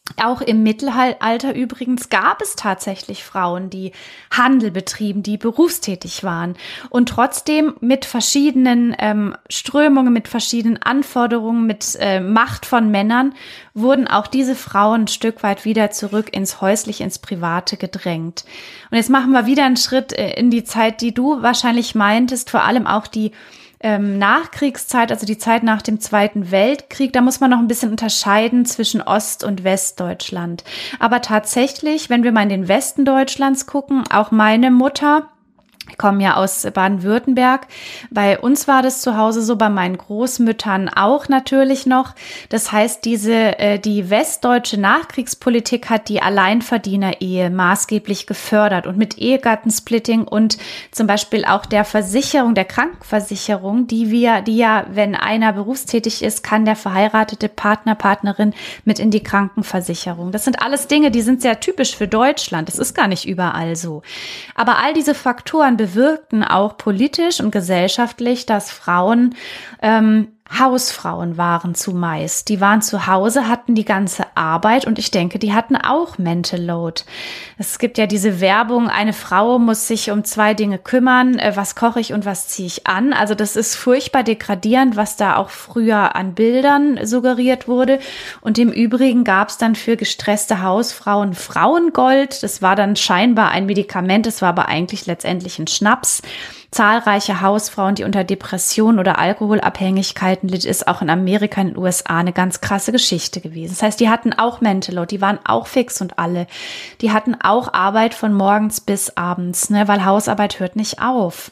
Auch im Mittelalter übrigens gab es tatsächlich Frauen, die Handel betrieben, die berufstätig waren und trotzdem mit verschiedenen ähm, Strömungen, mit verschiedenen Anforderungen, mit äh, Macht von Männern wurden auch diese Frauen ein Stück weit wieder zurück ins Häusliche, ins Private gedrängt. Und jetzt machen wir wieder einen Schritt äh, in die Zeit, die du wahrscheinlich meintest, vor allem auch die Ähm, Nachkriegszeit, also die Zeit nach dem Zweiten Weltkrieg, da muss man noch ein bisschen unterscheiden zwischen Ost- und Westdeutschland. Aber tatsächlich, wenn wir mal in den Westen Deutschlands gucken, auch meine Mutter, ich komme ja aus Baden-Württemberg. Bei uns war das zu Hause so, bei meinen Großmüttern auch natürlich noch. Das heißt, diese äh, die westdeutsche Nachkriegspolitik hat die Alleinverdiener-Ehe maßgeblich gefördert und mit Ehegattensplitting und zum Beispiel auch der Versicherung, der Krankenversicherung, die wir, die ja, wenn einer berufstätig ist, kann der verheiratete Partner, Partnerin mit in die Krankenversicherung. Das sind alles Dinge, die sind sehr typisch für Deutschland. Das ist gar nicht überall so. Aber all diese Faktoren bewirkten auch politisch und gesellschaftlich, dass Frauen ähm, Hausfrauen waren zumeist. Die waren zu Hause, hatten die ganze Arbeit und ich denke, die hatten auch Mental Load. Es gibt ja diese Werbung, eine Frau muss sich um zwei Dinge kümmern, äh, was koche ich und was ziehe ich an. Also das ist furchtbar degradierend, was da auch früher an Bildern suggeriert wurde. Und im Übrigen gab es dann für gestresste Hausfrauen Frauengold. Das war dann scheinbar ein Medikament, das war aber eigentlich letztendlich ein Schnaps. Zahlreiche Hausfrauen, die unter Depression oder Alkoholabhängigkeiten litt, ist auch in Amerika, in den U S A eine ganz krasse Geschichte gewesen. Das heißt, die hatten auch Mental Load, die waren auch fix und alle. Die hatten auch Arbeit von morgens bis abends, ne, weil Hausarbeit hört nicht auf.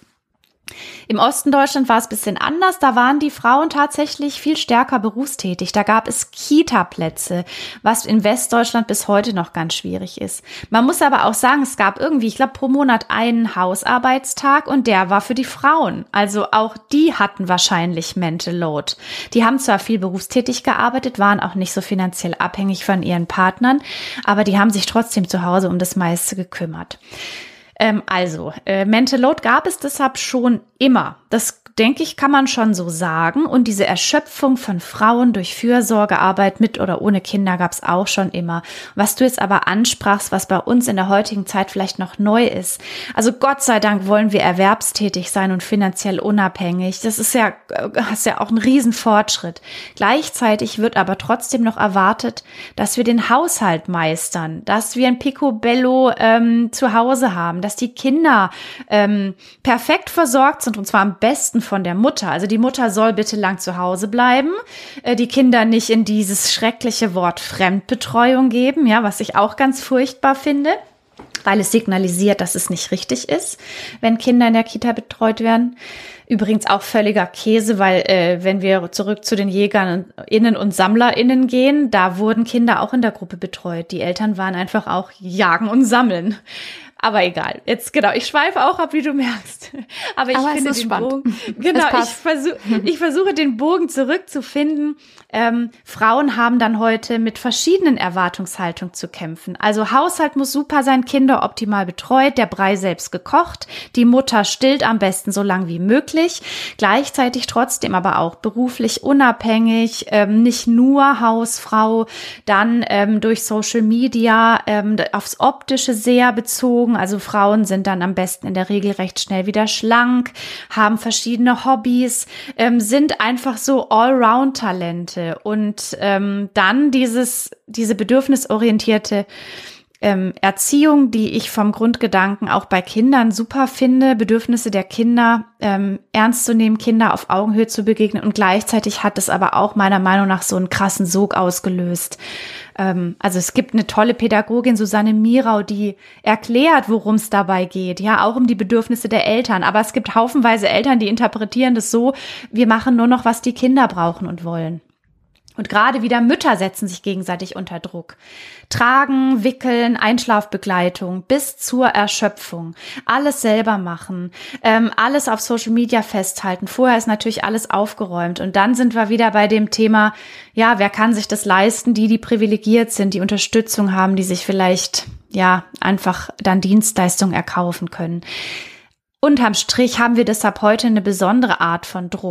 Im Osten Deutschland war es ein bisschen anders. Da waren die Frauen tatsächlich viel stärker berufstätig. Da gab es Kita-Plätze, was in Westdeutschland bis heute noch ganz schwierig ist. Man muss aber auch sagen, es gab irgendwie, ich glaube, pro Monat einen Hausarbeitstag und der war für die Frauen. Also auch die hatten wahrscheinlich Mental Load. Die haben zwar viel berufstätig gearbeitet, waren auch nicht so finanziell abhängig von ihren Partnern, aber die haben sich trotzdem zu Hause um das meiste gekümmert. Ähm, also, äh, Mental Load gab es deshalb schon immer. Das, denke ich, kann man schon so sagen. Und diese Erschöpfung von Frauen durch Fürsorgearbeit mit oder ohne Kinder gab es auch schon immer. Was du jetzt aber ansprachst, was bei uns in der heutigen Zeit vielleicht noch neu ist. Also Gott sei Dank wollen wir erwerbstätig sein und finanziell unabhängig. Das ist ja, das ist ja auch ein Riesenfortschritt. Gleichzeitig wird aber trotzdem noch erwartet, dass wir den Haushalt meistern, dass wir ein Picobello ähm, zu Hause haben, dass die Kinder ähm, perfekt versorgt sind und zwar am besten von der Mutter. Also die Mutter soll bitte lang zu Hause bleiben, äh, die Kinder nicht in dieses schreckliche Wort Fremdbetreuung geben, ja, was ich auch ganz furchtbar finde, weil es signalisiert, dass es nicht richtig ist, wenn Kinder in der Kita betreut werden. Übrigens auch völliger Käse, weil äh, wenn wir zurück zu den JägerInnen und SammlerInnen gehen, da wurden Kinder auch in der Gruppe betreut. Die Eltern waren einfach auch jagen und sammeln. Aber egal. Jetzt, genau, ich schweife auch ab, wie du merkst. Aber ich Aber finde es ist den spannend. Bogen, genau, ich versuche, ich versuche den Bogen zurückzufinden. Ähm, Frauen haben dann heute mit verschiedenen Erwartungshaltungen zu kämpfen. Also Haushalt muss super sein, Kinder optimal betreut, der Brei selbst gekocht, die Mutter stillt am besten so lang wie möglich, gleichzeitig trotzdem aber auch beruflich unabhängig, ähm, nicht nur Hausfrau, dann ähm, durch Social Media ähm, aufs Optische sehr bezogen. Also Frauen sind dann am besten in der Regel recht schnell wieder schlank, haben verschiedene Hobbys, ähm, sind einfach so Allround-Talente. Und ähm, dann dieses, diese bedürfnisorientierte ähm, Erziehung, die ich vom Grundgedanken auch bei Kindern super finde, Bedürfnisse der Kinder ähm, ernst zu nehmen, Kinder auf Augenhöhe zu begegnen. Und gleichzeitig hat es aber auch meiner Meinung nach so einen krassen Sog ausgelöst. Ähm, also es gibt eine tolle Pädagogin, Susanne Mirau, die erklärt, worum es dabei geht. Ja, auch um die Bedürfnisse der Eltern. Aber es gibt haufenweise Eltern, die interpretieren das so, wir machen nur noch, was die Kinder brauchen und wollen. Und gerade wieder Mütter setzen sich gegenseitig unter Druck. Tragen, wickeln, Einschlafbegleitung bis zur Erschöpfung. Alles selber machen, ähm, alles auf Social Media festhalten. Vorher ist natürlich alles aufgeräumt. Und dann sind wir wieder bei dem Thema, ja, wer kann sich das leisten? Die, die privilegiert sind, die Unterstützung haben, die sich vielleicht, ja, einfach dann Dienstleistungen erkaufen können. Unterm Strich haben wir deshalb heute eine besondere Art von Druck.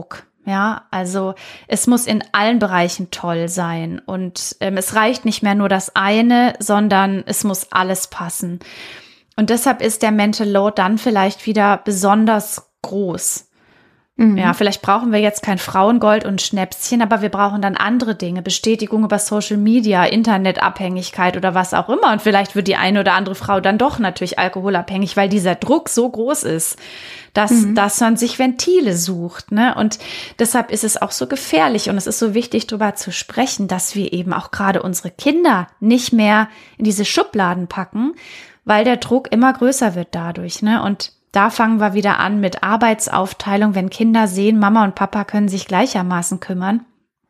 Ja, also es muss in allen Bereichen toll sein und ähm, es reicht nicht mehr nur das eine, sondern es muss alles passen. Und deshalb ist der Mental Load dann vielleicht wieder besonders groß. Mhm. Ja, vielleicht brauchen wir jetzt kein Frauengold und Schnäpschen, aber wir brauchen dann andere Dinge, Bestätigung über Social Media, Internetabhängigkeit oder was auch immer. Und vielleicht wird die eine oder andere Frau dann doch natürlich alkoholabhängig, weil dieser Druck so groß ist, dass, mhm. dass man sich Ventile sucht, ne? Und deshalb ist es auch so gefährlich und es ist so wichtig, darüber zu sprechen, dass wir eben auch gerade unsere Kinder nicht mehr in diese Schubladen packen, weil der Druck immer größer wird dadurch, ne? Und da fangen wir wieder an mit Arbeitsaufteilung, wenn Kinder sehen, Mama und Papa können sich gleichermaßen kümmern.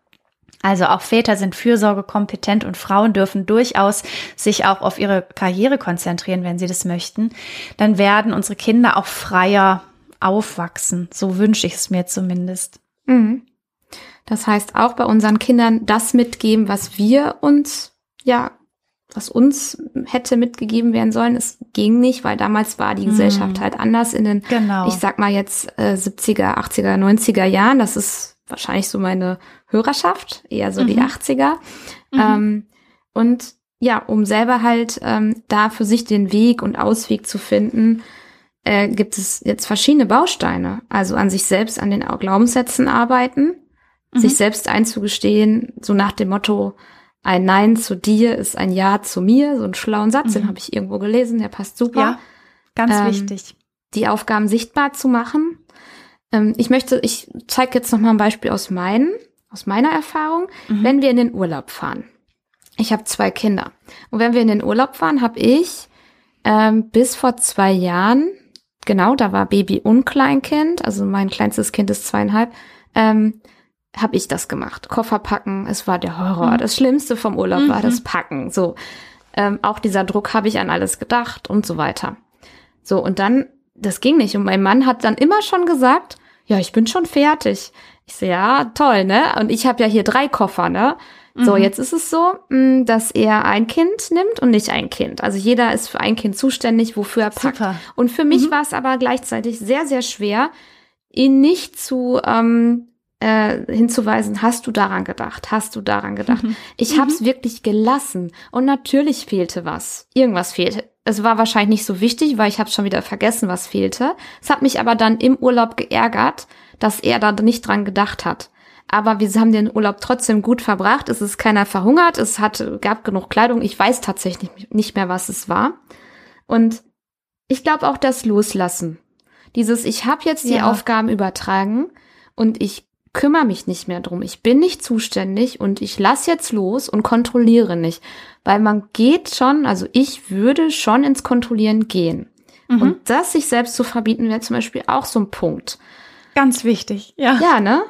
Also auch Väter sind fürsorgekompetent und Frauen dürfen durchaus sich auch auf ihre Karriere konzentrieren, wenn sie das möchten. Dann werden unsere Kinder auch freier aufwachsen. So wünsche ich es mir zumindest. Mhm. Das heißt auch bei unseren Kindern das mitgeben, was wir uns, ja, was uns hätte mitgegeben werden sollen. Es ging nicht, weil damals war die Gesellschaft mhm. halt anders in den, genau. ich sag mal jetzt äh, siebziger, achtziger, neunziger Jahren. Das ist wahrscheinlich so meine Hörerschaft, eher so mhm. die achtziger. Mhm. Ähm, und ja, um selber halt ähm, da für sich den Weg und Ausweg zu finden, äh, gibt es jetzt verschiedene Bausteine. Also an sich selbst, an den Glaubenssätzen arbeiten, mhm. sich selbst einzugestehen, so nach dem Motto, ein Nein zu dir ist ein Ja zu mir, so einen schlauen Satz, mhm. den habe ich irgendwo gelesen, der passt super. Ja, ganz ähm, wichtig. Die Aufgaben sichtbar zu machen. Ähm, ich möchte, ich zeige jetzt noch mal ein Beispiel aus meinen, aus meiner Erfahrung. Mhm. Wenn wir in den Urlaub fahren, ich habe zwei Kinder, und wenn wir in den Urlaub fahren, habe ich ähm, bis vor zwei Jahren, genau, da war Baby und Kleinkind, also mein kleinstes Kind ist zweieinhalb, ähm, habe ich das gemacht. Koffer packen, es war der Horror. Mhm. Das Schlimmste vom Urlaub mhm. war das Packen. So, ähm, auch dieser Druck, habe ich an alles gedacht und so weiter. So, und dann, das ging nicht. Und mein Mann hat dann immer schon gesagt, ja, ich bin schon fertig. Ich so, ja, toll, ne? Und ich habe ja hier drei Koffer, ne? Mhm. So, jetzt ist es so, mh, dass er ein Kind nimmt und nicht ein Kind. Also jeder ist für ein Kind zuständig, wofür er packt. Super. Und für mich mhm. war es aber gleichzeitig sehr, sehr schwer, ihn nicht zu ähm, Äh, hinzuweisen, hast du daran gedacht, hast du daran gedacht. Mhm. Ich mhm. habe es wirklich gelassen und natürlich fehlte was. Irgendwas fehlte. Es war wahrscheinlich nicht so wichtig, weil ich habe schon wieder vergessen, was fehlte. Es hat mich aber dann im Urlaub geärgert, dass er da nicht dran gedacht hat. Aber wir haben den Urlaub trotzdem gut verbracht. Es ist keiner verhungert, es hat, gab genug Kleidung. Ich weiß tatsächlich nicht mehr, was es war. Und ich glaube auch das Loslassen. Dieses, ich habe jetzt die ja. Aufgaben übertragen und ich kümmere mich nicht mehr drum. Ich bin nicht zuständig und ich lasse jetzt los und kontrolliere nicht. Weil man geht schon, also ich würde schon ins Kontrollieren gehen. Mhm. Und das sich selbst zu verbieten, wäre zum Beispiel auch so ein Punkt. Ganz wichtig, ja. Ja, ne?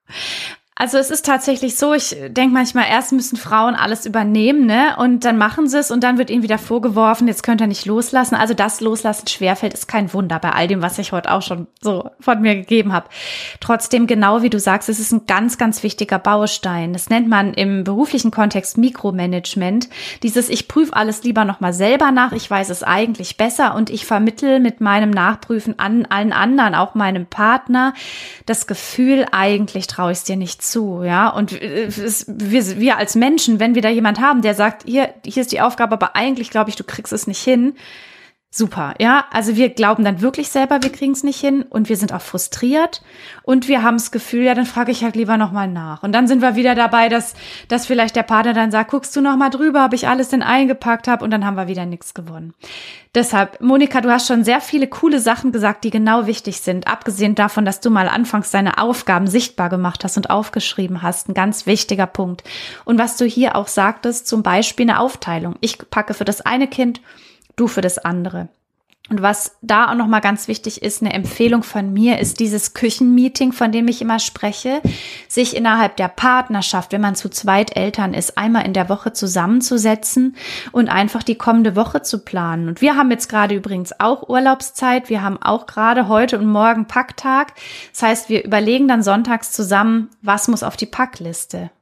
Also es ist tatsächlich so, ich denke manchmal, erst müssen Frauen alles übernehmen, ne? Und dann machen sie es und dann wird ihnen wieder vorgeworfen, jetzt könnt ihr nicht loslassen. Also das Loslassen schwerfällt, ist kein Wunder bei all dem, was ich heute auch schon so von mir gegeben habe. Trotzdem, genau wie du sagst, es ist ein ganz, ganz wichtiger Baustein. Das nennt man im beruflichen Kontext Mikromanagement. Dieses, ich prüfe alles lieber nochmal selber nach, ich weiß es eigentlich besser und ich vermittle mit meinem Nachprüfen an allen anderen, auch meinem Partner, das Gefühl, eigentlich traue ich es dir nicht zu, ja, und es, wir, wir als Menschen, wenn wir da jemand haben, der sagt, hier, hier ist die Aufgabe, aber eigentlich glaube ich, du kriegst es nicht hin, super, ja, also wir glauben dann wirklich selber, wir kriegen es nicht hin und wir sind auch frustriert und wir haben das Gefühl, ja, dann frage ich halt lieber nochmal nach und dann sind wir wieder dabei, dass, dass vielleicht der Partner dann sagt, guckst du nochmal drüber, ob ich alles denn eingepackt habe und dann haben wir wieder nichts gewonnen. Deshalb, Monika, du hast schon sehr viele coole Sachen gesagt, die genau wichtig sind, abgesehen davon, dass du mal anfangs deine Aufgaben sichtbar gemacht hast und aufgeschrieben hast, ein ganz wichtiger Punkt. Und was du hier auch sagtest, zum Beispiel eine Aufteilung. Ich packe für das eine Kind, du für das andere. Und was da auch nochmal ganz wichtig ist, eine Empfehlung von mir, ist dieses Küchenmeeting, von dem ich immer spreche, sich innerhalb der Partnerschaft, wenn man zu zweit Eltern ist, einmal in der Woche zusammenzusetzen und einfach die kommende Woche zu planen. Und wir haben jetzt gerade übrigens auch Urlaubszeit, wir haben auch gerade heute und morgen Packtag. Das heißt, wir überlegen dann sonntags zusammen, was muss auf die Packliste.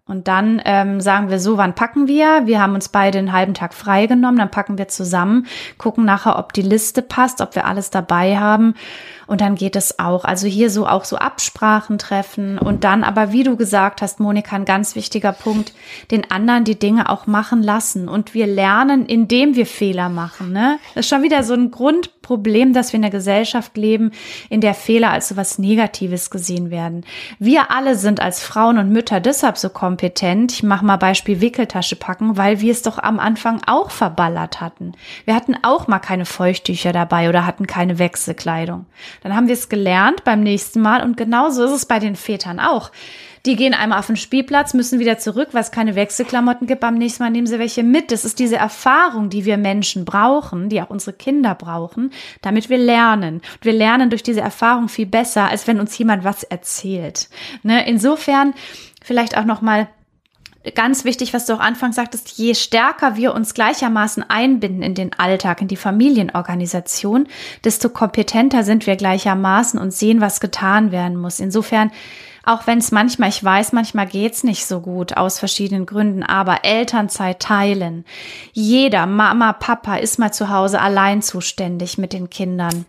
Und dann ähm, sagen wir so, wann packen wir? Wir haben uns beide einen halben Tag freigenommen, dann packen wir zusammen, gucken nachher, ob die Liste passt, ob wir alles dabei haben. Und dann geht es auch. Also hier so auch so Absprachen treffen und dann aber, wie du gesagt hast, Monika, ein ganz wichtiger Punkt, den anderen die Dinge auch machen lassen. Und wir lernen, indem wir Fehler machen. Ne? Das ist schon wieder so ein Grundproblem, dass wir in einer Gesellschaft leben, in der Fehler als so was Negatives gesehen werden. Wir alle sind als Frauen und Mütter deshalb so kompetent. Ich mache mal Beispiel Wickeltasche packen, weil wir es doch am Anfang auch verballert hatten. Wir hatten auch mal keine Feuchttücher dabei oder hatten keine Wechselkleidung. Dann haben wir es gelernt beim nächsten Mal und genauso ist es bei den Vätern auch. Die gehen einmal auf den Spielplatz, müssen wieder zurück, weil es keine Wechselklamotten gibt. Beim nächsten Mal nehmen sie welche mit. Das ist diese Erfahrung, die wir Menschen brauchen, die auch unsere Kinder brauchen, damit wir lernen. Und wir lernen durch diese Erfahrung viel besser, als wenn uns jemand was erzählt. Ne? Insofern vielleicht auch noch mal ganz wichtig, was du auch anfangs sagtest, je stärker wir uns gleichermaßen einbinden in den Alltag, in die Familienorganisation, desto kompetenter sind wir gleichermaßen und sehen, was getan werden muss. Insofern, auch wenn es manchmal, ich weiß, manchmal geht's nicht so gut aus verschiedenen Gründen, aber Elternzeit teilen. Jeder, Mama, Papa ist mal zu Hause allein zuständig mit den Kindern.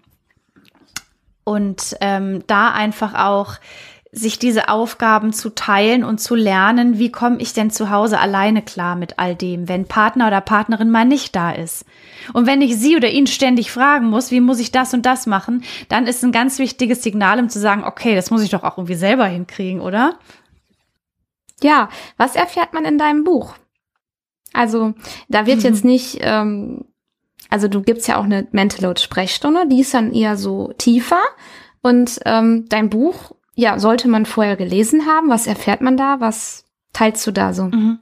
Und ähm, da einfach auch sich diese Aufgaben zu teilen und zu lernen, wie komme ich denn zu Hause alleine klar mit all dem, wenn Partner oder Partnerin mal nicht da ist. Und wenn ich sie oder ihn ständig fragen muss, wie muss ich das und das machen, dann ist ein ganz wichtiges Signal, um zu sagen, okay, das muss ich doch auch irgendwie selber hinkriegen, oder? Ja, was erfährt man in deinem Buch? Also da wird mhm. jetzt nicht, ähm, also du gibst ja auch eine Mental Load Sprechstunde, die ist dann eher so tiefer und ähm, dein Buch, ja, sollte man vorher gelesen haben. Was erfährt man da? Was teilst du da so? Mhm.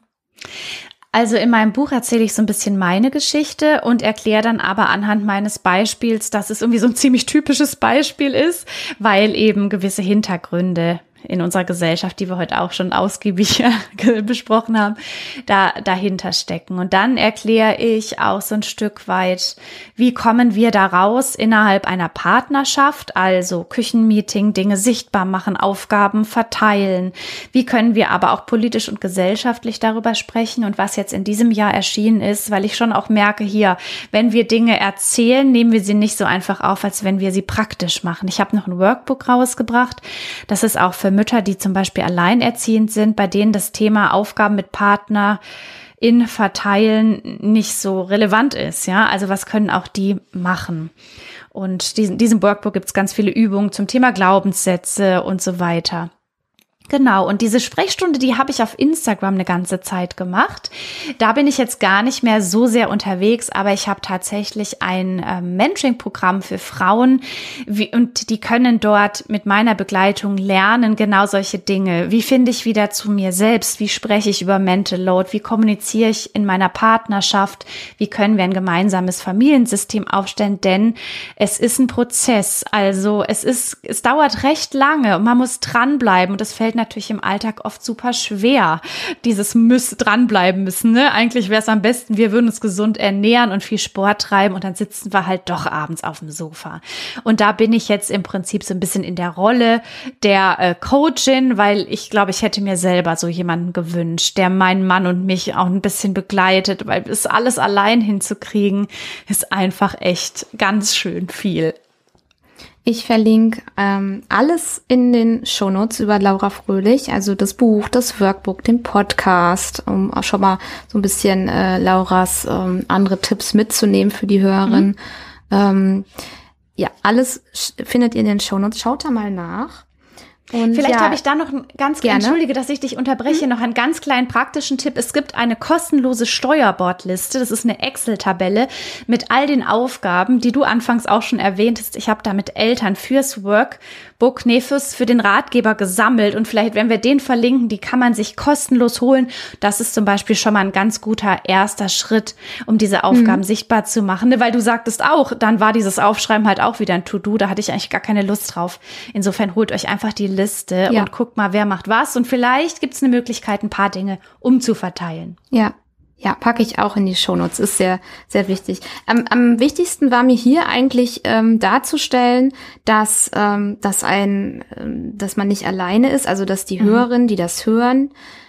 Also in meinem Buch erzähle ich so ein bisschen meine Geschichte und erkläre dann aber anhand meines Beispiels, dass es irgendwie so ein ziemlich typisches Beispiel ist, weil eben gewisse Hintergründe in unserer Gesellschaft, die wir heute auch schon ausgiebig besprochen haben, da dahinter stecken. Und dann erkläre ich auch so ein Stück weit, wie kommen wir da raus innerhalb einer Partnerschaft, also Küchenmeeting, Dinge sichtbar machen, Aufgaben verteilen. Wie können wir aber auch politisch und gesellschaftlich darüber sprechen und was jetzt in diesem Jahr erschienen ist, weil ich schon auch merke hier, wenn wir Dinge erzählen, nehmen wir sie nicht so einfach auf, als wenn wir sie praktisch machen. Ich habe noch ein Workbook rausgebracht, das ist auch für Mütter, die zum Beispiel alleinerziehend sind, bei denen das Thema Aufgaben mit Partner in Verteilen nicht so relevant ist. Ja, also was können auch die machen? Und in diesem Workbook gibt es ganz viele Übungen zum Thema Glaubenssätze und so weiter. Genau, und diese Sprechstunde, die habe ich auf Instagram eine ganze Zeit gemacht. Da bin ich jetzt gar nicht mehr so sehr unterwegs, aber ich habe tatsächlich ein äh, Mentoring-Programm für Frauen wie, und die können dort mit meiner Begleitung lernen, genau solche Dinge. Wie finde ich wieder zu mir selbst? Wie spreche ich über Mental Load? Wie kommuniziere ich in meiner Partnerschaft? Wie können wir ein gemeinsames Familiensystem aufstellen? Denn es ist ein Prozess, also es ist, es dauert recht lange und man muss dranbleiben und das fällt natürlich im Alltag oft super schwer, dieses müssen dranbleiben müssen. Ne? Eigentlich wäre es am besten, wir würden uns gesund ernähren und viel Sport treiben und dann sitzen wir halt doch abends auf dem Sofa. Und da bin ich jetzt im Prinzip so ein bisschen in der Rolle der äh, Coachin, weil ich glaube, ich hätte mir selber so jemanden gewünscht, der meinen Mann und mich auch ein bisschen begleitet, weil es alles allein hinzukriegen, ist einfach echt ganz schön viel. Ich verlinke ähm, alles in den Shownotes über Laura Fröhlich, also das Buch, das Workbook, den Podcast, um auch schon mal so ein bisschen äh, Lauras ähm, andere Tipps mitzunehmen für die Hörerin. Mhm. Ähm, ja, alles findet ihr in den Shownotes. Schaut da mal nach. Und vielleicht ja, habe ich da noch einen ganz, gerne. entschuldige, dass ich dich unterbreche, mhm. noch einen ganz kleinen praktischen Tipp. Es gibt eine kostenlose Steuerbordliste. Das ist eine Excel-Tabelle mit all den Aufgaben, die du anfangs auch schon erwähnt hast. Ich habe da mit Eltern fürs Workbook, nee, fürs, für den Ratgeber gesammelt. Und vielleicht, wenn wir den verlinken, die kann man sich kostenlos holen. Das ist zum Beispiel schon mal ein ganz guter erster Schritt, um diese Aufgaben mhm. sichtbar zu machen. Weil du sagtest auch, dann war dieses Aufschreiben halt auch wieder ein To-Do. Da hatte ich eigentlich gar keine Lust drauf. Insofern holt euch einfach die Liste ja. und guckt mal, wer macht was. Und vielleicht gibt es eine Möglichkeit, ein paar Dinge umzuverteilen. Ja, ja, packe ich auch in die Shownotes. Ist sehr, sehr wichtig. Am, am wichtigsten war mir hier eigentlich ähm, darzustellen, dass, ähm, dass ein, ähm, dass man nicht alleine ist, also dass die mhm. Hörerinnen, die das hören,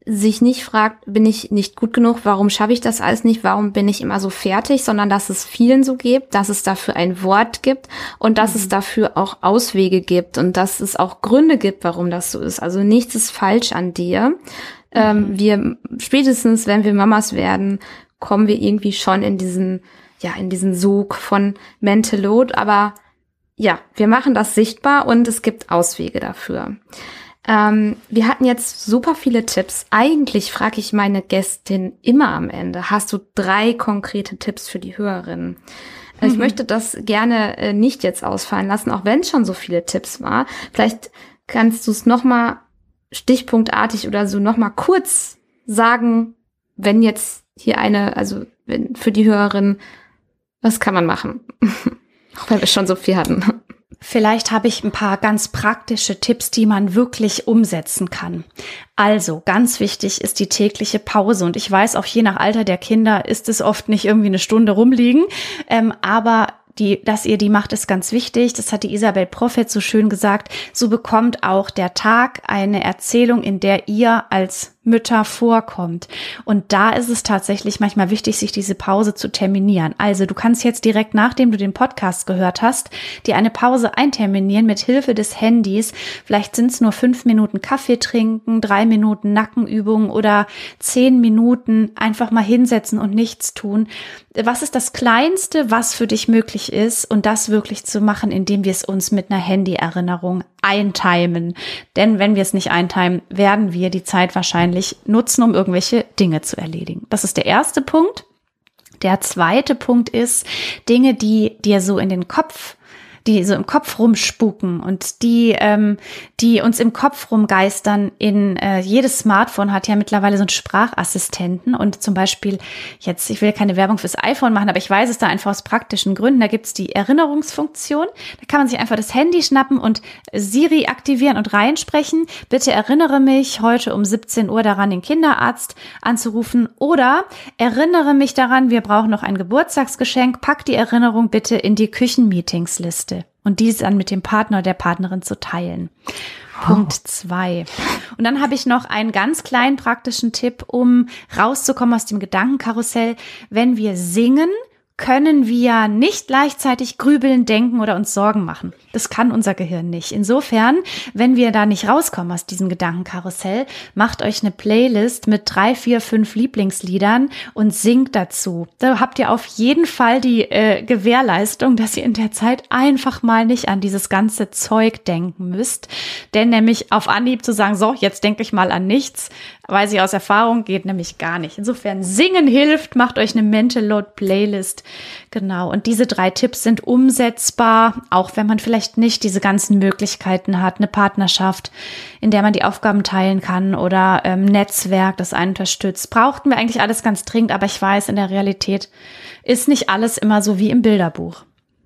sich nicht fragt, bin ich nicht gut genug, warum schaffe ich das alles nicht, warum bin ich immer so fertig, sondern dass es vielen so gibt, dass es dafür ein Wort gibt und dass mhm. es dafür auch Auswege gibt und dass es auch Gründe gibt, warum das so ist. Also nichts ist falsch an dir. Mhm. Ähm, wir, spätestens wenn wir Mamas werden, kommen wir irgendwie schon in diesen, ja, in diesen Sog von Mental Load, aber ja, wir machen das sichtbar und es gibt Auswege dafür. Ähm, wir hatten jetzt super viele Tipps. Eigentlich frage ich meine Gästin immer am Ende, hast du drei konkrete Tipps für die Hörerinnen? Mhm. Ich möchte das gerne äh, nicht jetzt ausfallen lassen, auch wenn es schon so viele Tipps war. Vielleicht kannst du es nochmal stichpunktartig oder so nochmal kurz sagen, wenn jetzt hier eine, also wenn, für die Hörerin, was kann man machen? Auch wenn wir schon so viel hatten. Vielleicht habe ich ein paar ganz praktische Tipps, die man wirklich umsetzen kann. Also, ganz wichtig ist die tägliche Pause. Und ich weiß, auch je nach Alter der Kinder ist es oft nicht irgendwie eine Stunde rumliegen. Ähm, aber die, dass ihr die macht, ist ganz wichtig. Das hat die Isabel Prophet so schön gesagt. So bekommt auch der Tag eine Erzählung, in der ihr als Mütter vorkommt. Und da ist es tatsächlich manchmal wichtig, sich diese Pause zu terminieren. Also du kannst jetzt direkt, nachdem du den Podcast gehört hast, dir eine Pause einterminieren mit Hilfe des Handys. Vielleicht sind es nur fünf Minuten Kaffee trinken, drei Minuten Nackenübungen oder zehn Minuten einfach mal hinsetzen und nichts tun. Was ist das Kleinste, was für dich möglich ist? Und das wirklich zu machen, indem wir es uns mit einer Handy-Erinnerung eintimen. Denn wenn wir es nicht eintimen, werden wir die Zeit wahrscheinlich nutzen, um irgendwelche Dinge zu erledigen. Das ist der erste Punkt. Der zweite Punkt ist, Dinge, die dir so in den Kopf die so im Kopf rumspuken und die ähm, die uns im Kopf rumgeistern. In äh, jedes Smartphone hat ja mittlerweile so einen Sprachassistenten und zum Beispiel jetzt, ich will keine Werbung fürs iPhone machen, aber ich weiß es da einfach aus praktischen Gründen, da gibt's die Erinnerungsfunktion, da kann man sich einfach das Handy schnappen und Siri aktivieren und reinsprechen, bitte erinnere mich heute um siebzehn Uhr daran, den Kinderarzt anzurufen oder erinnere mich daran, wir brauchen noch ein Geburtstagsgeschenk, pack die Erinnerung bitte in die Küchenmeetingsliste. Und dies dann mit dem Partner oder der Partnerin zu teilen. Oh. Punkt zwei. Und dann habe ich noch einen ganz kleinen praktischen Tipp, um rauszukommen aus dem Gedankenkarussell. Wenn wir singen, können wir nicht gleichzeitig grübeln, denken oder uns Sorgen machen. Das kann unser Gehirn nicht. Insofern, wenn wir da nicht rauskommen aus diesem Gedankenkarussell, macht euch eine Playlist mit drei, vier, fünf Lieblingsliedern und singt dazu. Da habt ihr auf jeden Fall die äh, Gewährleistung, dass ihr in der Zeit einfach mal nicht an dieses ganze Zeug denken müsst. Denn nämlich auf Anhieb zu sagen, so, jetzt denke ich mal an nichts, weiß ich aus Erfahrung, geht nämlich gar nicht. Insofern, singen hilft, macht euch eine Mental Load Playlist. Genau, und diese drei Tipps sind umsetzbar, auch wenn man vielleicht nicht diese ganzen Möglichkeiten hat, eine Partnerschaft, in der man die Aufgaben teilen kann oder ähm, Netzwerk, das einen unterstützt. Brauchten wir eigentlich alles ganz dringend, aber ich weiß, in der Realität ist nicht alles immer so wie im Bilderbuch.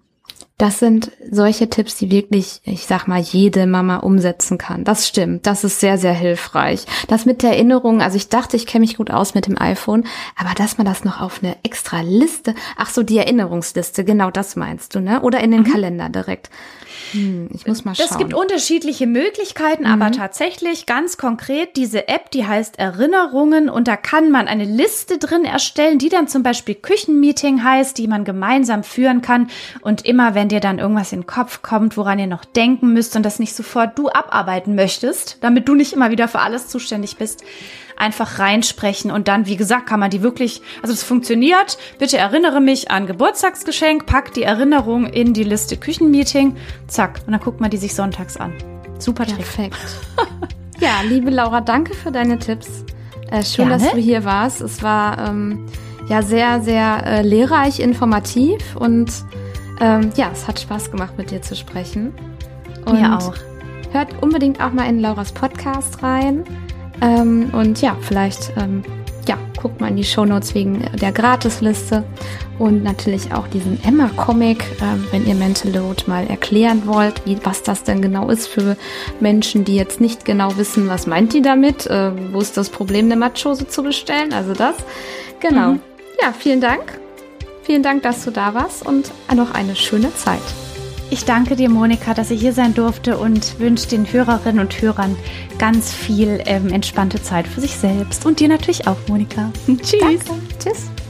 Das sind solche Tipps, die wirklich, ich sag mal, jede Mama umsetzen kann. Das stimmt. Das ist sehr, sehr hilfreich. Das mit der Erinnerung, also ich dachte, ich kenne mich gut aus mit dem iPhone, aber dass man das noch auf eine extra Liste, ach so, die Erinnerungsliste, genau das meinst du, ne? Oder in den mhm. Kalender direkt. Hm, ich muss mal schauen. Es gibt unterschiedliche Möglichkeiten, mhm. aber tatsächlich ganz konkret diese App, die heißt Erinnerungen und da kann man eine Liste drin erstellen, die dann zum Beispiel Küchenmeeting heißt, die man gemeinsam führen kann und immer, wenn dir dann irgendwas in den Kopf kommt, woran ihr noch denken müsst und das nicht sofort du abarbeiten möchtest, damit du nicht immer wieder für alles zuständig bist, einfach reinsprechen und dann, wie gesagt, kann man die wirklich, also es funktioniert, bitte erinnere mich an Geburtstagsgeschenk, pack die Erinnerung in die Liste Küchenmeeting, zack, und dann guckt man die sich sonntags an. Super Trick. Perfekt. Ja, liebe Laura, danke für deine Tipps. Äh, schön, Gerne. Dass du hier warst. Es war ähm, ja sehr, sehr äh, lehrreich, informativ und ähm, ja, es hat Spaß gemacht, mit dir zu sprechen. Und mir auch. Hört unbedingt auch mal in Lauras Podcast rein. Ähm, und ja, vielleicht ähm, ja, guckt mal in die Shownotes wegen der Gratisliste und natürlich auch diesen Emma-Comic, ähm, wenn ihr Mental Load mal erklären wollt, wie, was das denn genau ist für Menschen, die jetzt nicht genau wissen, was meint die damit, äh, wo ist das Problem, eine Matschhose zu bestellen, also das. Genau. Mhm. Ja, vielen Dank. Vielen Dank, dass du da warst und noch eine schöne Zeit. Ich danke dir, Monika, dass ich hier sein durfte und wünsche den Hörerinnen und Hörern ganz viel ähm, entspannte Zeit für sich selbst und dir natürlich auch, Monika. Tschüss. Danke. Tschüss.